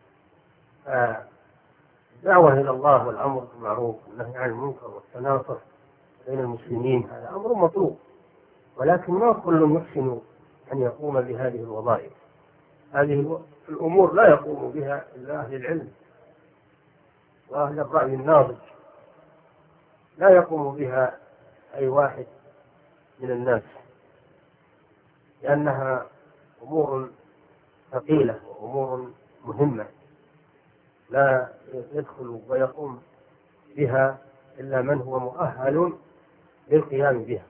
الدعوة إلى الله والأمر بالمعروف والنهي عن المنكر والتناصر بين المسلمين هذا أمر مطلوب، ولكن ما كل يحسن أن يقوم بهذه الوظائف. هذه الأمور لا يقوم بها إلا أهل العلم وأهل الرأي الناضج، لا يقوم بها أي واحد من الناس، لأنها أمور ثقيلة وأمور مهمة لا يدخل ويقوم بها إلا من هو مؤهل للقيام بها.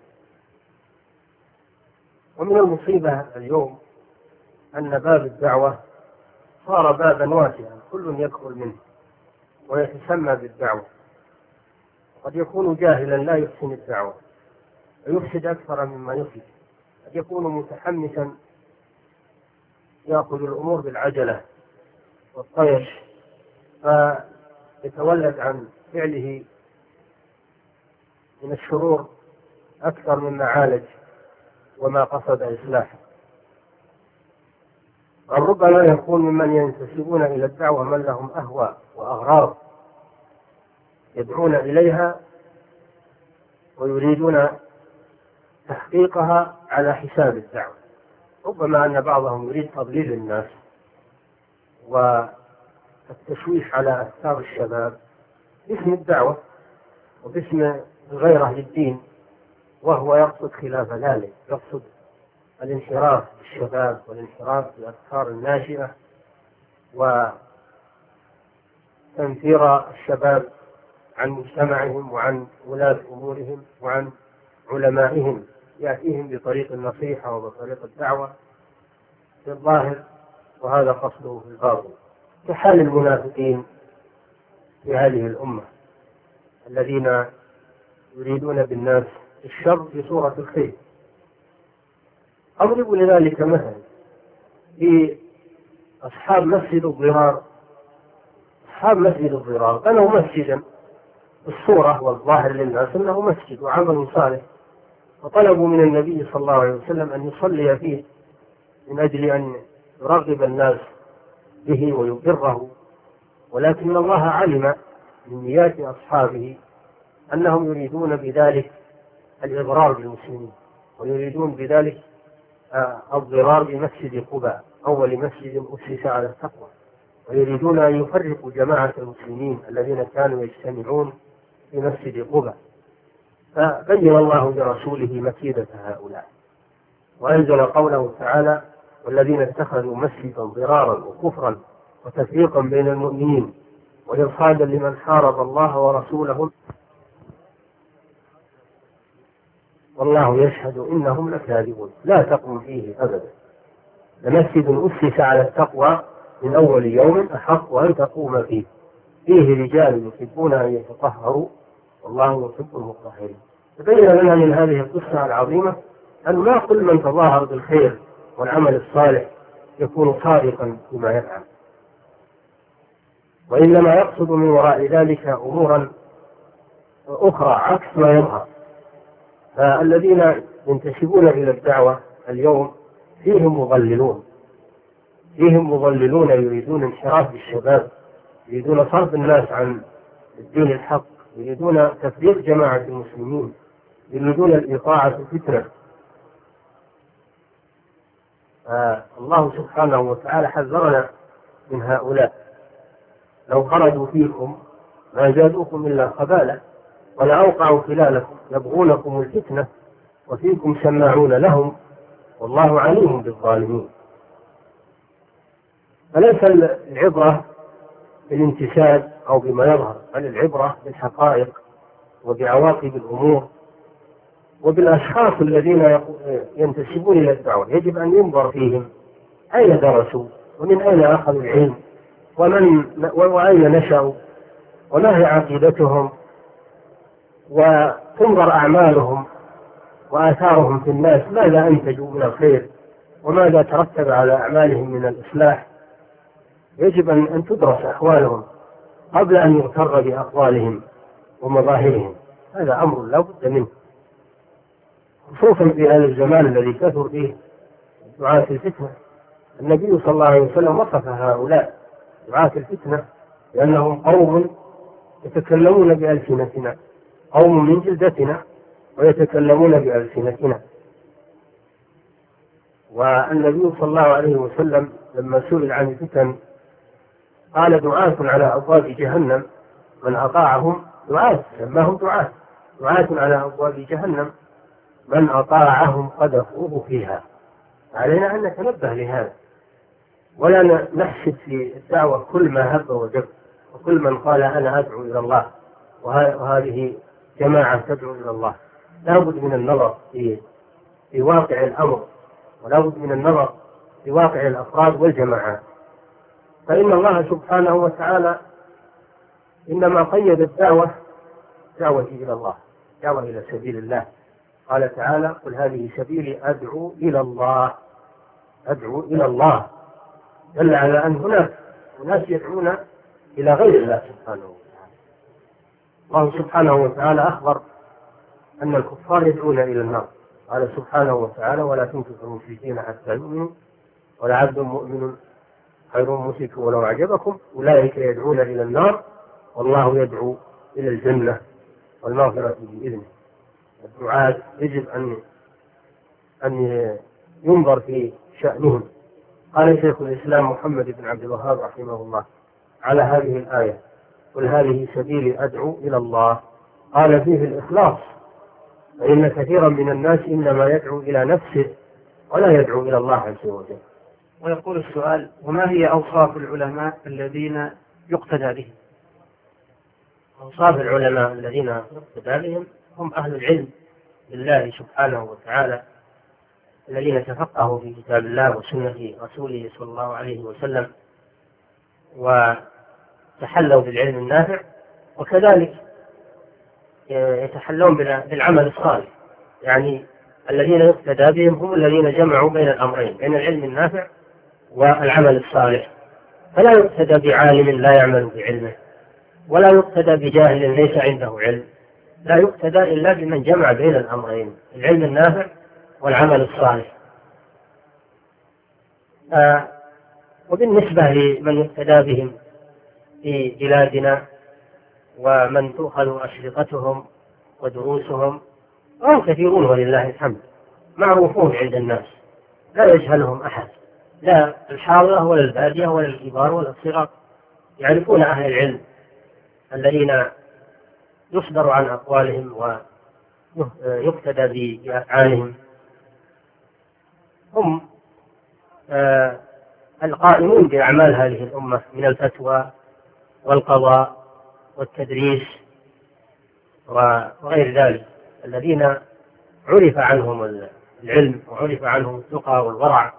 ومن المصيبة اليوم أن باب الدعوة صار بابا واسعا كل يدخل منه ويتسمى بالدعوة، قد يكون جاهلا لا يحسن الدعوة ويفسد أكثر مما يفسد، قد يكون متحمسا يأخذ الأمور بالعجلة والطيش فيتولد عن فعله من الشرور أكثر مما عالج وما قصد إصلاحه. ربما يكون ممن ينتسبون إلى الدعوة من لهم أهواء وأغراض يدعون إليها ويريدون تحقيقها على حساب الدعوة. ربما أن بعضهم يريد تضليل الناس والتشويش على أفكار الشباب باسم الدعوة وباسم الغيرة للدين، وهو يقصد خلاف ذلك، يقصد الانحراف بالشباب والانحراف بالأفكار الناشئة وتنفير الشباب عن مجتمعهم وعن ولاة أمورهم وعن علمائهم، يأتيهم بطريق النصيحة وبطريق الدعوة في الظاهر وهذا قصده في الباطن، كحال المنافقين في هذه الأمة الذين يريدون بالناس الشر بصورة الخير. أضرب لذلك مثلا في أصحاب مسجد الضرار. أصحاب مسجد الضرار بنوا مسجدا الصورة والظاهر للناس أنه مسجد وعمل صالح، وطلبوا من النبي صلى الله عليه وسلم أن يصلي فيه من أجل أن يرغب الناس به ويقره، ولكن الله علم من نيات أصحابه أنهم يريدون بذلك الإضرار بالمسلمين ويريدون بذلك الضرار بمسجد قباء أول مسجد أسس على التقوى، ويريدون أن يفرقوا جماعة المسلمين الذين كانوا يجتمعون في مسجد قباء. فبين الله لرسوله مكيدة هؤلاء وأنزل قوله تعالى: والذين اتخذوا مسجدا ضرارا وكفرا وتفريقا بين المؤمنين وإرصادا لمن حارب الله ورسوله والله يشهد إنهم لكاذبون. لا تقم فيه أبدا، لمسجد أسس على التقوى من أول يوم أحق أن تقوم فيه، فيه رجال يحبون أن يتطهروا والله يحب المطهرين. تبين لنا من هذه القصة العظيمة أن لا كل من تظاهر بالخير والعمل الصالح يكون صادقا فيما يفعل، وإنما يقصد من وراء ذلك أمورا أخرى عكس ما يظهر. فالذين ينتسبون إلى الدعوة اليوم فيهم مضللون يريدون انحراف الشباب، يريدون صرف الناس عن الدين الحق، يريدون تفريق جماعة المسلمين، يريدون الإيقاع في الفتنة. الله سبحانه وتعالى حذرنا من هؤلاء: لو خرجوا فيكم ما زادوكم إلا خبالا ولأوقعوا خلالكم يبغونكم الفتنة وفيكم سماعون لهم والله عليم بالظالمين. فليس العبرة بالانتساب أو بما يظهر، بل العبرة بالحقائق وبعواقب الأمور وبالأشخاص الذين ينتسبون إلى الدعوة. يجب أن ينظر فيهم أين درسوا ومن أين أخذوا العلم وأين نشأوا وما هي عقيدتهم، وتنظر أعمالهم وآثارهم في الناس، ماذا أنتجوا من الخير وماذا ترتب على أعمالهم من الإصلاح. يجب أن تدرس أحوالهم قبل أن يغتر بأقوالهم ومظاهرهم، هذا أمر لا بد منه، خصوصا في هذا الزمان الذي كثر فيه دعاة الفتنة النبي صلى الله عليه وسلم وصف هؤلاء دعاة الفتنة لأنهم قوم يتكلمون بألسنتنا، قوم من جلدتنا ويتكلمون بألسنتنا. والنبي صلى الله عليه وسلم لما سئل عن الفتن قال دعاة على أبواب جهنم من أطاعهم، دعاة سماهم دعاة على أبواب جهنم من أطاعهم قذفوه فيها. علينا أن نتنبه لهذا ولا نحسد في الدعوة كل ما هب وجب وكل من قال أنا أدعو إلى الله وهذه جماعة تدعو إلى الله. لا بد من النظر في واقع الأمر، ولا بد من النظر في واقع الأفراد والجماعات. فإن الله سبحانه وتعالى إنما قيد الدعوة إلى الله، دعوة إلى سبيل الله. قال تعالى قل هذه سبيلي أدعو إلى الله، أدعو إلى الله، دل على أن هناك ناس يدعون إلى غير الله سبحانه وتعالى. الله سبحانه وتعالى أخبر أن الكفار يدعون إلى النار، قال سبحانه وتعالى ولا تنكحوا المشركين حتى يؤمنوا ولعبد مؤمن خير مشرك ولو أعجبكم أولئك يدعون إلى النار والله يدعو إلى الجنة والمغفرة بإذنه. الدعاة يجب أن ينظر في شأنهم. قال شيخ الإسلام محمد بن عبد الوهاب رحمه الله على هذه الآية قل هذه سبيلي أدعو إلى الله، قال فيه الإخلاص، فإن كثيرا من الناس إنما يدعو إلى نفسه ولا يدعو إلى الله عز وجل. ويقول السؤال وما هي أوصاف العلماء الذين يقتدى بهم؟ أوصاف العلماء الذين يقتدى بهم هم أهل العلم بالله سبحانه وتعالى الذين تفقهوا في كتاب الله وسنة رسوله صلى الله عليه وسلم وتحلوا بالعلم النافع، وكذلك يتحلون بالعمل الصالح. يعني الذين يقتدى بهم هم الذين جمعوا بين الأمرين، بين العلم النافع والعمل الصالح. فلا يقتدى بعالم لا يعمل بعلمه، ولا يقتدى بجاهل ليس عنده علم، لا يقتدى إلا بمن جمع بين الأمرين، العلم النافع والعمل الصالح. وبالنسبة لمن يقتدى بهم في بلادنا ومن تؤخذ أشرطتهم ودروسهم هم كثيرون ولله الحمد، معروفون عند الناس لا يجهلهم أحد، لا الحاضرة ولا البادية ولا الكبار ولا الصغار، يعرفون أهل العلم الذين يصدر عن أقوالهم ويقتدى بأفعالهم. هم القائمون بأعمال هذه الأمة من الفتوى والقضاء والتدريس وغير ذلك، الذين عرف عنهم العلم وعرف عنهم التقى والورع.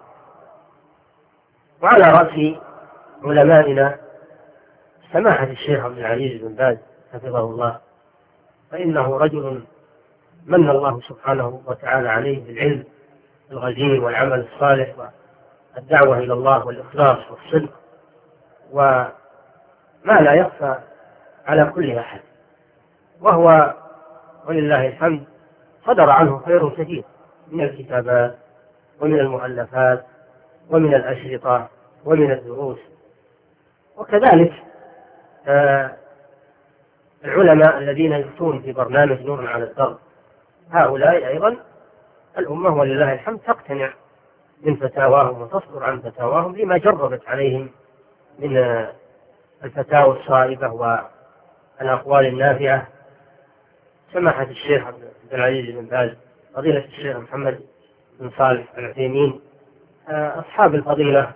وعلى رأس علمائنا سماحة الشيخ عبد العزيز بن باز حفظه الله، فإنه رجل من الله سبحانه وتعالى عليه بالعلم الغزير والعمل الصالح والدعوة إلى الله والإخلاص والصدق، وما لا يخفى على كل أحد. وهو ولله الحمد صدر عنه خير كثير من الكتابات ومن المؤلفات ومن الأشرطة ومن الدروس. وكذلك العلماء الذين يفتون في برنامج نور على الدرب، هؤلاء أيضا الأمة ولله الحمد تقتنع من فتاواهم وتصدر عن فتاواهم لما جربت عليهم من الفتاوى الصائبة والأقوال النافعة. سماحة الشيخ عبد العزيز بن باز، فضيلة الشيخ محمد بن صالح العثيمين، أصحاب الفضيلة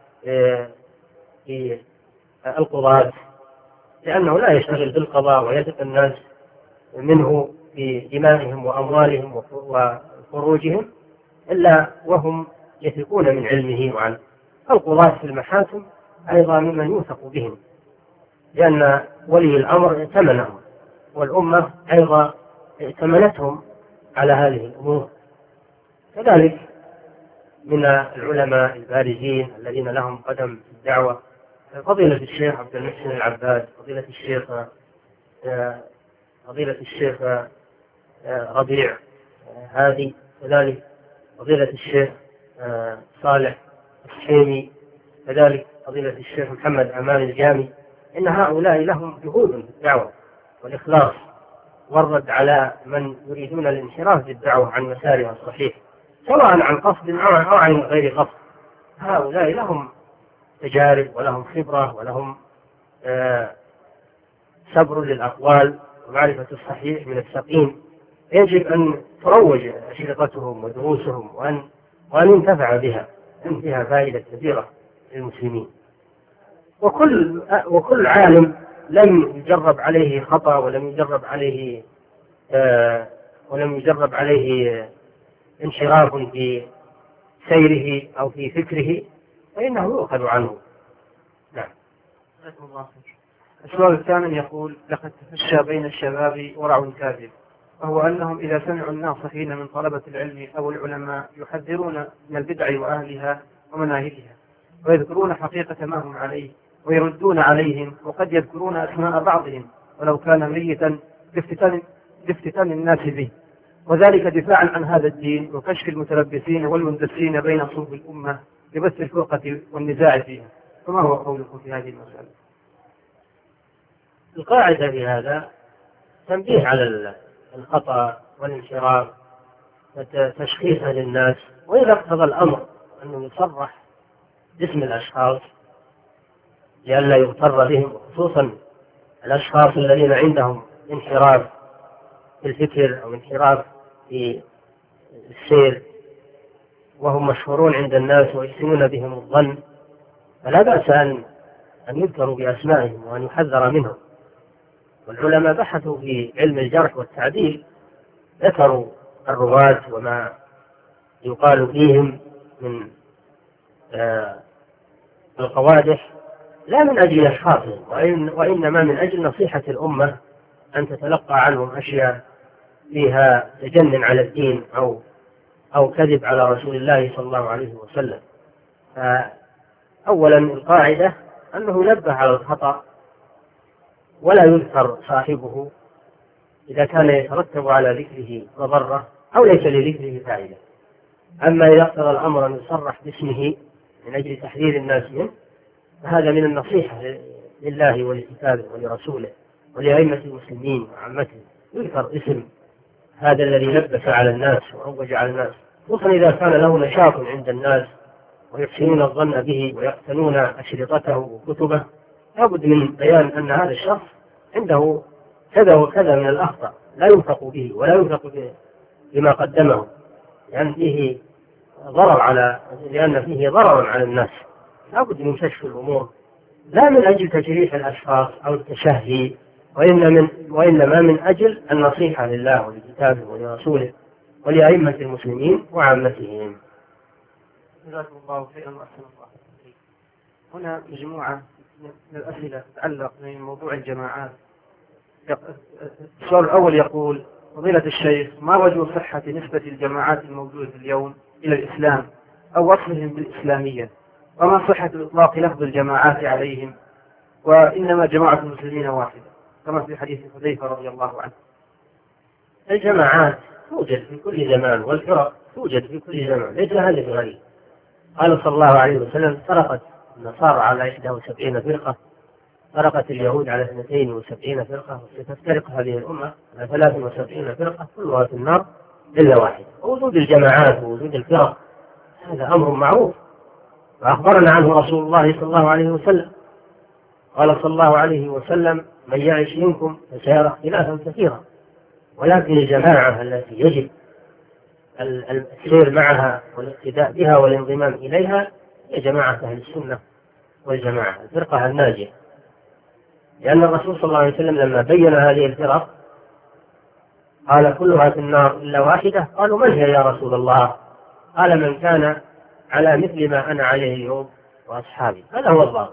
في القضاة، لأنه لا يشتغل بالقضاء ويثق الناس منه في دمائهم وأموالهم وفروجهم إلا وهم يثقون من علمه وعنه. القضاة في المحاكم أيضا ممن يوثق بهم، لأن ولي الأمر ائتمنهم والأمة أيضا ائتمنتهم على هذه الأمور. كذلك من العلماء البارزين الذين لهم قدم في الدعوة فضيلة الشيخ عبد المحسن العباد، فضيلة الشيخ ربيع هادي، كذلك فضيلة الشيخ صالح السحيمي، كذلك فضيلة الشيخ محمد أمان الجامي، إن هؤلاء لهم جهود في الدعوة والإخلاص والرد على من يريدون الانحراف بالدعوة عن مسارها الصحيح، سواء عن قصد أو عن غير قصد. هؤلاء لهم تجارب ولهم خبرة ولهم صبر للأقوال ومعرفة الصحيح من السقيم. يجب أن تروج أشرطتهم ودروسهم وأن ينتفع بها، أن فيها فائدة كبيرة للمسلمين. وكل عالم لم يجرب عليه خطأ ولم يجرب عليه انحراف في سيره أو في فكره فإنه يؤخذ عنه. نعم. السؤال الثامن يقول: لقد تفشى بين الشباب ورع كاذب، وهو أنهم إذا سمعوا الناصحين من طلبة العلم أو العلماء يحذرون من البدع وأهلها ومناهجها، ويذكرون حقيقة ما هم عليه ويردون عليهم، وقد يذكرون أسماء بعضهم ولو كان ميتا لافتتان الناس به، وذلك دفاعا عن هذا الدين وكشف المتلبسين والمندسين بين صلب الأمة لبث الفرقة والنزاع فيها. فما هو قولكم في هذه المسألة؟ القاعدة في هذا تنبيه على الخطأ والانحراف وتشخيصه للناس، وإذا اقتضى الأمر أنه يصرح باسم الأشخاص لئلا يغتر بهم، خصوصا الأشخاص الذين عندهم انحراف في الفكر أو انحراف في السير وهم مشهورون عند الناس ويحسنون بهم الظن، فلا بأس أن يذكروا بأسمائهم وأن يحذر منهم. والعلماء بحثوا في علم الجرح والتعديل، ذكروا الرواة وما يقال فيهم من القوادح، لا من أجل أشخاصهم وإنما من أجل نصيحة الأمة أن تتلقى عنهم أشياء فيها تجنن على الدين أو كذب على رسول الله صلى الله عليه وسلم. أولا القاعدة أنه ينبه على الخطأ ولا يذكر صاحبه إذا كان يترتب على ذكره مضرة أو ليس لذكره فائدة. أما إذا اقتضى الأمر أن يصرح باسمه من أجل تحذير الناس منه فهذا من النصيحة لله ولكتابه ولرسوله ولأئمة المسلمين وعامته، يذكر اسم هذا الذي لبس على الناس وروج على الناس، خصوصا إذا كان له نشاط عند الناس ويحسنون الظن به ويقتنون أشرطته وكتبه، لابد من بيان أن هذا الشخص عنده كذا وكذا من الأخطاء لا ينفق به ولا ينفق بما قدمه، لأن فيه ضرر على الناس. لابد من كشف الأمور لا من أجل تجريح الأشخاص أو التشهي، وإنما من أجل النصيحة لله ولكتابه ولرسوله ولأئمة المسلمين وعامتهم. جزاكم الله خيرا وأحسن الله. هنا مجموعة من الأسئلة تتعلق بموضوع الجماعات. السؤال الأول يقول: فضيلة الشيخ، ما وجه صحة نسبة الجماعات الموجودة اليوم إلى الإسلام أو وصفهم بالإسلامية؟ وما صحة إطلاق لفظ الجماعات عليهم وإنما جماعة المسلمين واحدة كما في حديث حذيفة رضي الله عنه؟ الجماعات توجد في كل زمان والفرق توجد في كل زمان، ليس هذا بغريب. قال صلى الله عليه وسلم: فرقت النصارى على 71 فرقة، فرقت اليهود على 72 فرقة، وستفترق هذه الأمة على 73 فرقة كلها في النار إلا واحدة. ووجود الجماعات ووجود الفرق هذا أمر معروف، وأخبرنا عنه رسول الله صلى الله عليه وسلم. قال صلى الله عليه وسلم: من يعش منكم فسيرى اختلافا كثيرا، ولكن الجماعة التي يجب السير معها والاقتداء بها والانضمام إليها هي جماعة أهل السنة والجماعة، الفرقة الناجية. لأن الرسول صلى الله عليه وسلم لما بين هذه الفرق قال: كلها في النار إلا واحدة. قالوا: من هي يا رسول الله؟ قال: من كان على مثل ما أنا عليه اليوم وأصحابي. هذا هو الضابط.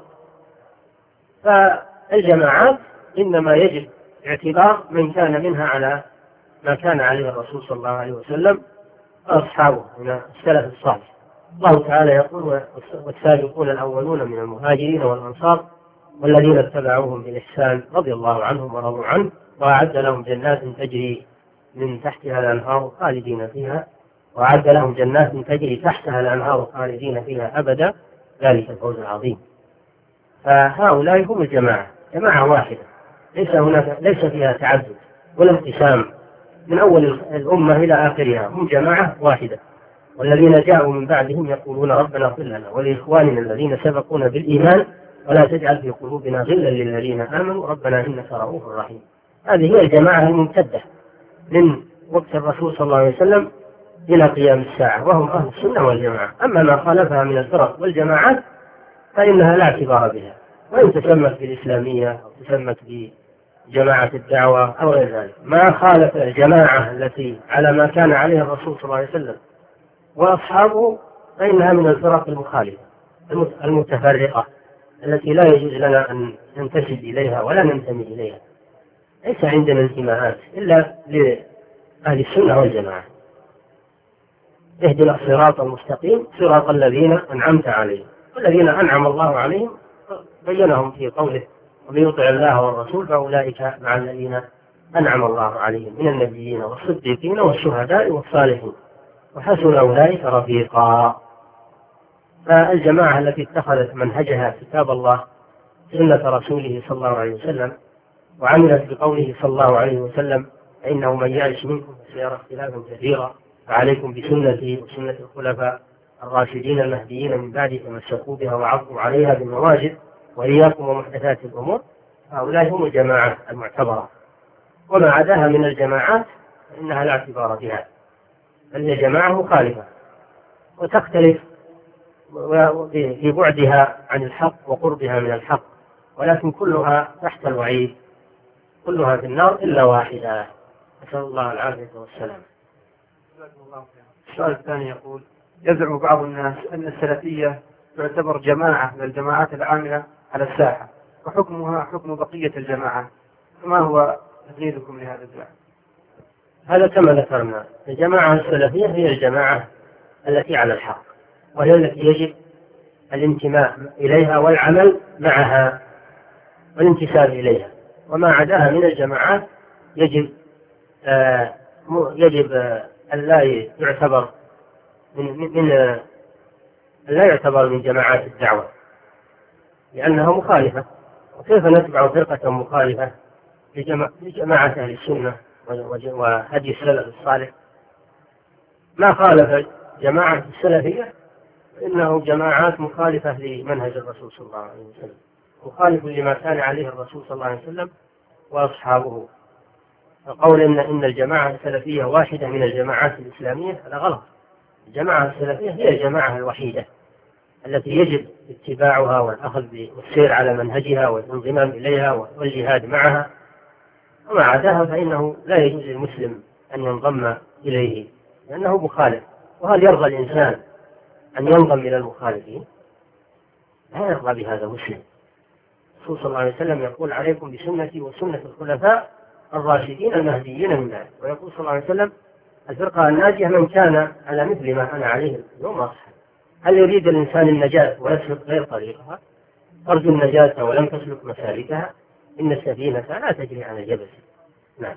فالجماعات إنما يجب اعتبار من كان منها على ما كان عليه الرسول صلى الله عليه وسلم وأصحابه من السلف الصالح. الله تعالى يقول: والسابقون الأولون من المهاجرين والأنصار والذين اتبعوهم بإحسان رضي الله عنهم ورضوا عنه وأعد لهم جنات تجري من تحتها الأنهار خالدين فيها وأعد لهم جنات تجري تحتها الأنهار خالدين فيها أبدا، ذلك الفوز العظيم. فهؤلاء هم الجماعة، جماعة واحدة ليس فيها تعدد ولا انقسام، من أول الأمة إلى آخرها هم جماعة واحدة. والذين جاءوا من بعدهم يقولون ربنا اغفر لنا ولإخواننا الذين سبقونا بالإيمان ولا تجعل في قلوبنا غلا للذين آمنوا ربنا إنك رؤوف رحيم. هذه هي الجماعة الممتدة من وقت الرسول صلى الله عليه وسلم إلى قيام الساعة، وهم أهل السنة والجماعة. أما ما خالفها من الفرق والجماعات فإنها لا اعتبار بها، وإن تسمت بالإسلامية أو تسمت بجماعة الدعوة أو غير ذلك. ما خالف الجماعة التي على ما كان عليه الرسول صلى الله عليه وسلم وأصحابه فإنها من الفرق المخالفة المتفرقة التي لا يجوز لنا أن ننتسب إليها ولا ننتمي إليها. ليس عندنا انتماءات إلا لأهل السنة والجماعة. اهدنا الصراط المستقيم صراط الذين أنعمت عليهم، والذين أنعم الله عليهم بينهم في قوله ومن يطع الله والرسول فأولئك مع الذين أنعم الله عليهم من النبيين والصديقين والشهداء والصالحين وحسن أولئك رفيقا. فالجماعة التي اتخذت منهجها كتاب الله سنة رسوله صلى الله عليه وسلم وعملت بقوله صلى الله عليه وسلم فإنه من يعش منكم فسيرى اختلافا كثيرا فعليكم بسنتي وسنة الخلفاء الراشدين المهديين من بعد تمسكوا بها وعضوا عليها بالنواجذ وإياكم ومحدثات الأمور. هؤلاء هم الجماعة المعتبرة، وما عداها من الجماعات فإنها لا اعتبار بها، بل هي جماعة مخالفة وتختلف في بعدها عن الحق وقربها من الحق، ولكن كلها تحت الوعيد، كلها في النار إلا واحدة، نسأل الله العافية والسلام. السؤال الثاني يقول: يزعم بعض الناس أن السلفية تعتبر جماعة من الجماعات العاملة على الساحة وحكمها حكم بقية الجماعات، فما هو تقييدكم لهذا الزعم؟ هذا كما ذكرنا، الجماعة السلفية هي الجماعة التي على الحق، وهي التي يجب الانتماء إليها والعمل معها والانتساب إليها. وما عداها من الجماعات يجب أن لا يعتبر من جماعات الدعوة لأنها مخالفة. وكيف نتبع فرقة مخالفة لجماعة أهل السنة وهدي السلف الصالح؟ ما خالف جماعة السلفية إنه جماعات مخالفة لمنهج الرسول صلى الله عليه وسلم، مخالف لما كان عليه الرسول صلى الله عليه وسلم وأصحابه. فقول إن الجماعة السلفية واحدة من الجماعات الإسلامية هذا غلط. الجماعة السلفية هي الجماعة الوحيدة التي يجب اتباعها والأخذ والسير على منهجها والانضمام إليها والجهاد معها، وما عداها فإنه لا يجوز للمسلم أن ينضم إليه لأنه مخالف. وهل يرضى الإنسان أن ينضم إلى المخالفين؟ لا يرضى بهذا مسلم. الرسول صلى الله عليه وسلم يقول عليكم بسنتي وسنة الخلفاء الراشدين المهديين من بعد، ويقول صلى الله عليه وسلم الفرقة الناجية من كان على مثل ما أنا عليه اليوم أصحابي. هل يريد الإنسان النجاة ويسلك غير طريقها؟ أرجو النجاة ولم تسلك مسالكها، إن السفينة لا تجري على اليبس. نعم.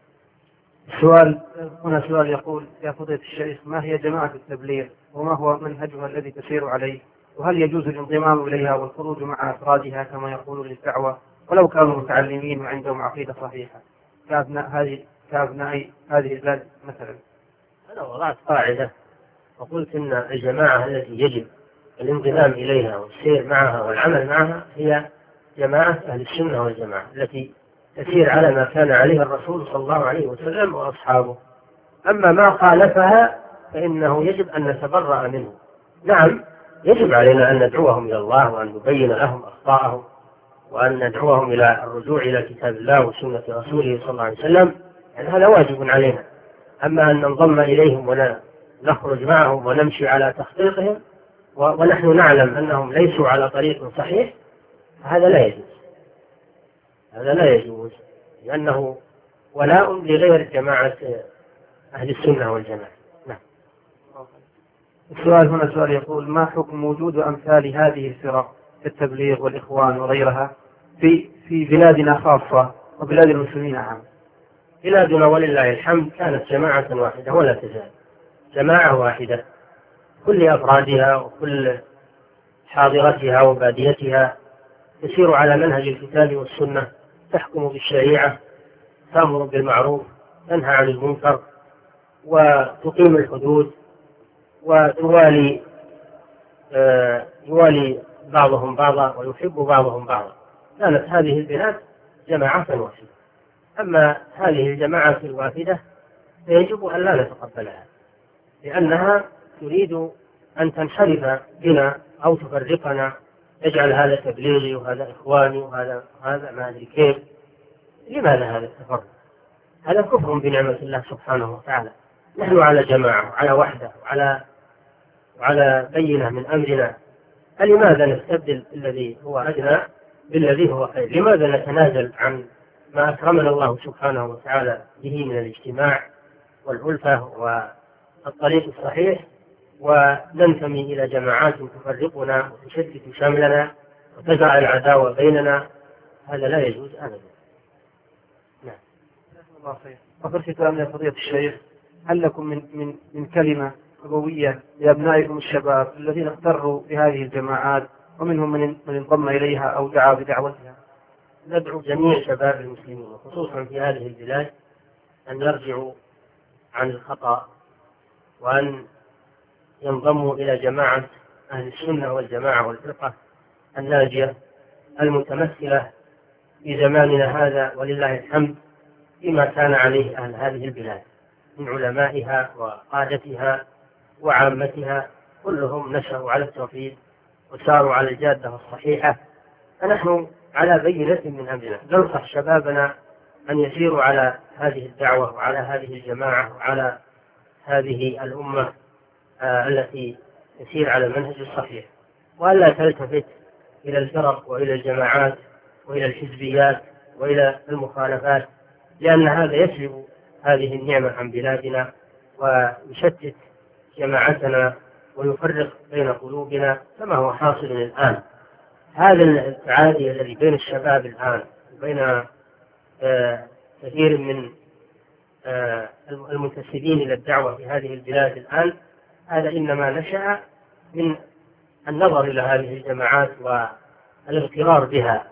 هنا سؤال يقول: يا فضيلة الشيخ، ما هي جماعة التبليغ وما هو منهجها الذي تسير عليه؟ وهل يجوز الانضمام إليها والخروج مع أفرادها كما يقولون للدعوة ولو كانوا متعلمين وعندهم عقيدة صحيحة كأبناء هذه البلاد مثلا؟ أنا وضعت قاعدة وقلت إن الجماعة التي يجب الانضمام إليها والسير معها والعمل معها هي جماعة أهل السنة والجماعة التي تسير على ما كان عليه الرسول صلى الله عليه وسلم وأصحابه. أما ما خالفها فإنه يجب أن نتبرأ منه. نعم، يجب علينا أن ندعوهم إلى الله وأن نبين لهم أخطاءهم وأن ندعوهم إلى الرجوع إلى كتاب الله وسنة رسوله صلى الله عليه وسلم، يعني هذا واجب علينا. أما أن ننضم إليهم ونخرج معهم ونمشي على تخطيطهم ونحن نعلم أنهم ليسوا على طريق صحيح، هذا لا يجوز. هذا لا يجوز لأنه ولاء لغير جماعة أهل السنة والجماعة. نعم. السؤال هنا سؤال يقول: ما حكم وجود أمثال هذه الفرق التبليغ والإخوان وغيرها في بلادنا خاصة وبلاد المسلمين عامة؟ بلادنا ولله الحمد كانت جماعة واحدة ولا تزال، جماعة واحدة كل أفرادها وكل حاضرتها وباديتها تسير على منهج الكتاب والسنة، تحكم بالشريعة، تأمر بالمعروف، تنهى عن المنكر، وتقيم الحدود، وتوالي يوالي بعضهم بعضا ويحب بعضهم بعضا. كانت هذه البلاد جماعة واحدة. أما هذه الجماعة الواحدة فيجب أن لا نتقبلها، لأنها تريد أن تنحرف بنا أو تفرقنا، تجعل هذا تبليغي وهذا إخواني وهذا ما أدري كيف. لماذا هذا التفرق؟ هذا كفر بنعمة الله سبحانه وتعالى. نحن على جماعة وعلى وحدة وعلى بينة من أمرنا، فلماذا نستبدل الذي هو أدنى بالذي هو خير؟ لماذا نتنازل عن ما أكرمنا الله سبحانه وتعالى به من الاجتماع والألفة والطريق الصحيح، وننتمي إلى جماعات تفرقنا وتشتت شملنا وتزرع العداوة بيننا؟ هذا لا يجوز أبدا. نعم. الله خير. وفرصة ختام يا فضيلة الشيخ، هل لكم من كلمة أبوية لأبنائكم الشباب الذين اغتروا بهذه الجماعات ومنهم من انضم إليها أو دعا بدعوتها؟ ندعو جميع شباب المسلمين وخصوصا في هذه البلاد أن يرجعوا عن الخطأ، وأن ينضموا إلى جماعة أهل السنة والجماعة والفرقة الناجية المتمثلة في زماننا هذا ولله الحمد فيما كان عليه أهل هذه البلاد من علمائها وقادتها وعامتها، كلهم نشأوا على التوحيد وساروا على الجادة الصحيحة. فنحن على بينة من أمرنا، ننصح شبابنا أن يسيروا على هذه الدعوة وعلى هذه الجماعة وعلى هذه الأمة التي تسير على المنهج الصحيح، وألا تلتفت إلى الفرق وإلى الجماعات وإلى الحزبيات وإلى المخالفات، لأن هذا يسلب هذه النعمة عن بلادنا ويشتت جماعتنا ويفرق بين قلوبنا كما هو حاصل الآن. هذا التعادي الذي بين الشباب الآن وبين كثير من المنتسبين إلى الدعوة في هذه البلاد الآن، هذا إنما نشأ من النظر إلى هذه الجماعات والاغترار بها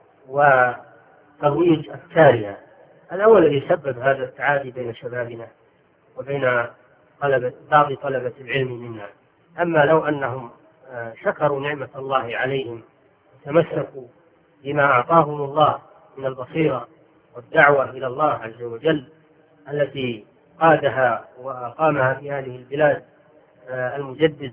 وترويج أفكارها. هذا هو الذي سبب هذا التعادي بين شبابنا وبين بعض طلبة العلم منا. أما لو أنهم شكروا نعمة الله عليهم وتمسكوا بما أعطاهم الله من البصيرة والدعوة إلى الله عز وجل التي قادها وأقامها في هذه البلاد المجدد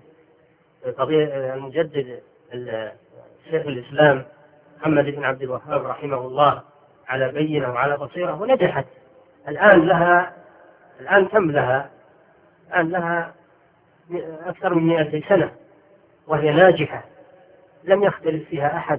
شيخ الإسلام محمد بن عبد الوهاب رحمه الله على بينة وعلى بصيرة ونجحت. الآن لها أكثر من 200 سنة وهي ناجحة، لم يختلف فيها أحد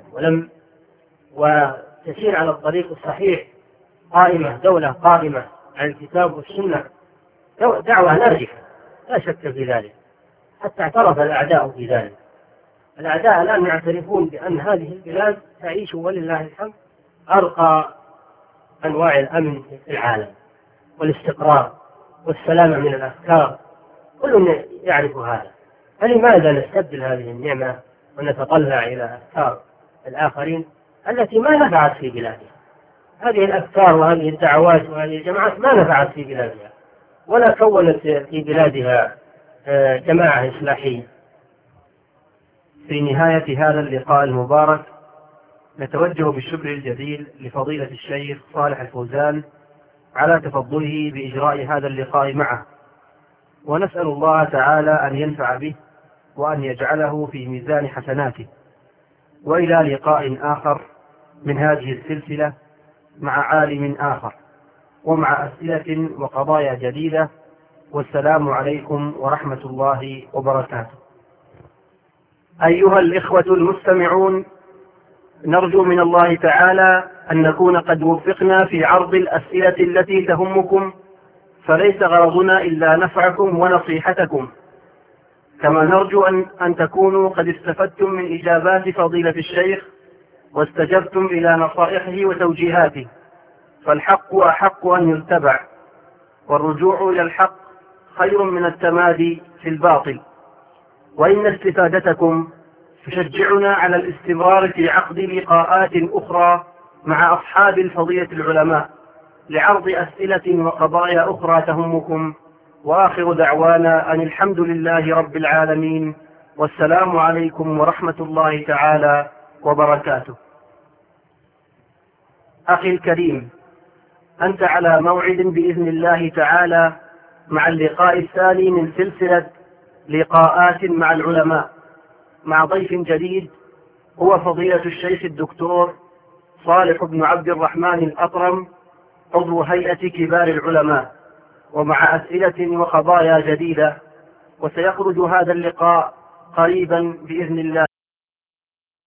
وتسير على الطريق الصحيح، قائمة، دولة قائمة على الكتاب والسنة، دعوة ناجحة لا شك في ذلك، حتى اعترف الأعداء في ذلك. الأعداء الآن يعترفون بأن هذه البلاد تعيش ولله الحمد أرقى أنواع الأمن في العالم والاستقرار والسلامة من الأفكار، كل يعرف هذا. فلماذا نستبدل هذه النعمة ونتطلع إلى أفكار الآخرين التي ما نفعت في بلادها؟ هذه الأفكار وهذه الدعوات وهذه الجماعات ما نفعت في بلادها ولا كونت في بلادها جماعة إصلاحية. في نهاية هذا اللقاء المبارك نتوجه بالشكر الجزيل لفضيلة الشيخ صالح الفوزان على تفضله بإجراء هذا اللقاء معه، ونسأل الله تعالى أن ينفع به وأن يجعله في ميزان حسناته. وإلى لقاء آخر من هذه السلسلة مع عالم آخر ومع أسئلة وقضايا جديدة، والسلام عليكم ورحمة الله وبركاته. أيها الإخوة المستمعون، نرجو من الله تعالى أن نكون قد وفقنا في عرض الأسئلة التي تهمكم، فليس غرضنا إلا نفعكم ونصيحتكم، كما نرجو أن تكونوا قد استفدتم من إجابات فضيلة الشيخ واستجبتم إلى نصائحه وتوجيهاته، فالحق أحق أن يتبع، والرجوع إلى الحق خير من التمادي في الباطل، وإن استفادتكم تشجعنا على الاستمرار في عقد لقاءات أخرى مع أصحاب الفضيلة العلماء لعرض أسئلة وقضايا أخرى تهمكم. وآخر دعوانا أن الحمد لله رب العالمين، والسلام عليكم ورحمة الله تعالى وبركاته. أخي الكريم، أنت على موعد بإذن الله تعالى مع اللقاء الثاني من سلسلة لقاءات مع العلماء، مع ضيف جديد هو فضيلة الشيخ الدكتور صالح بن عبد الرحمن الأطرم، عضو هيئة كبار العلماء، ومع أسئلة وقضايا جديدة. وسيخرج هذا اللقاء قريبا بإذن الله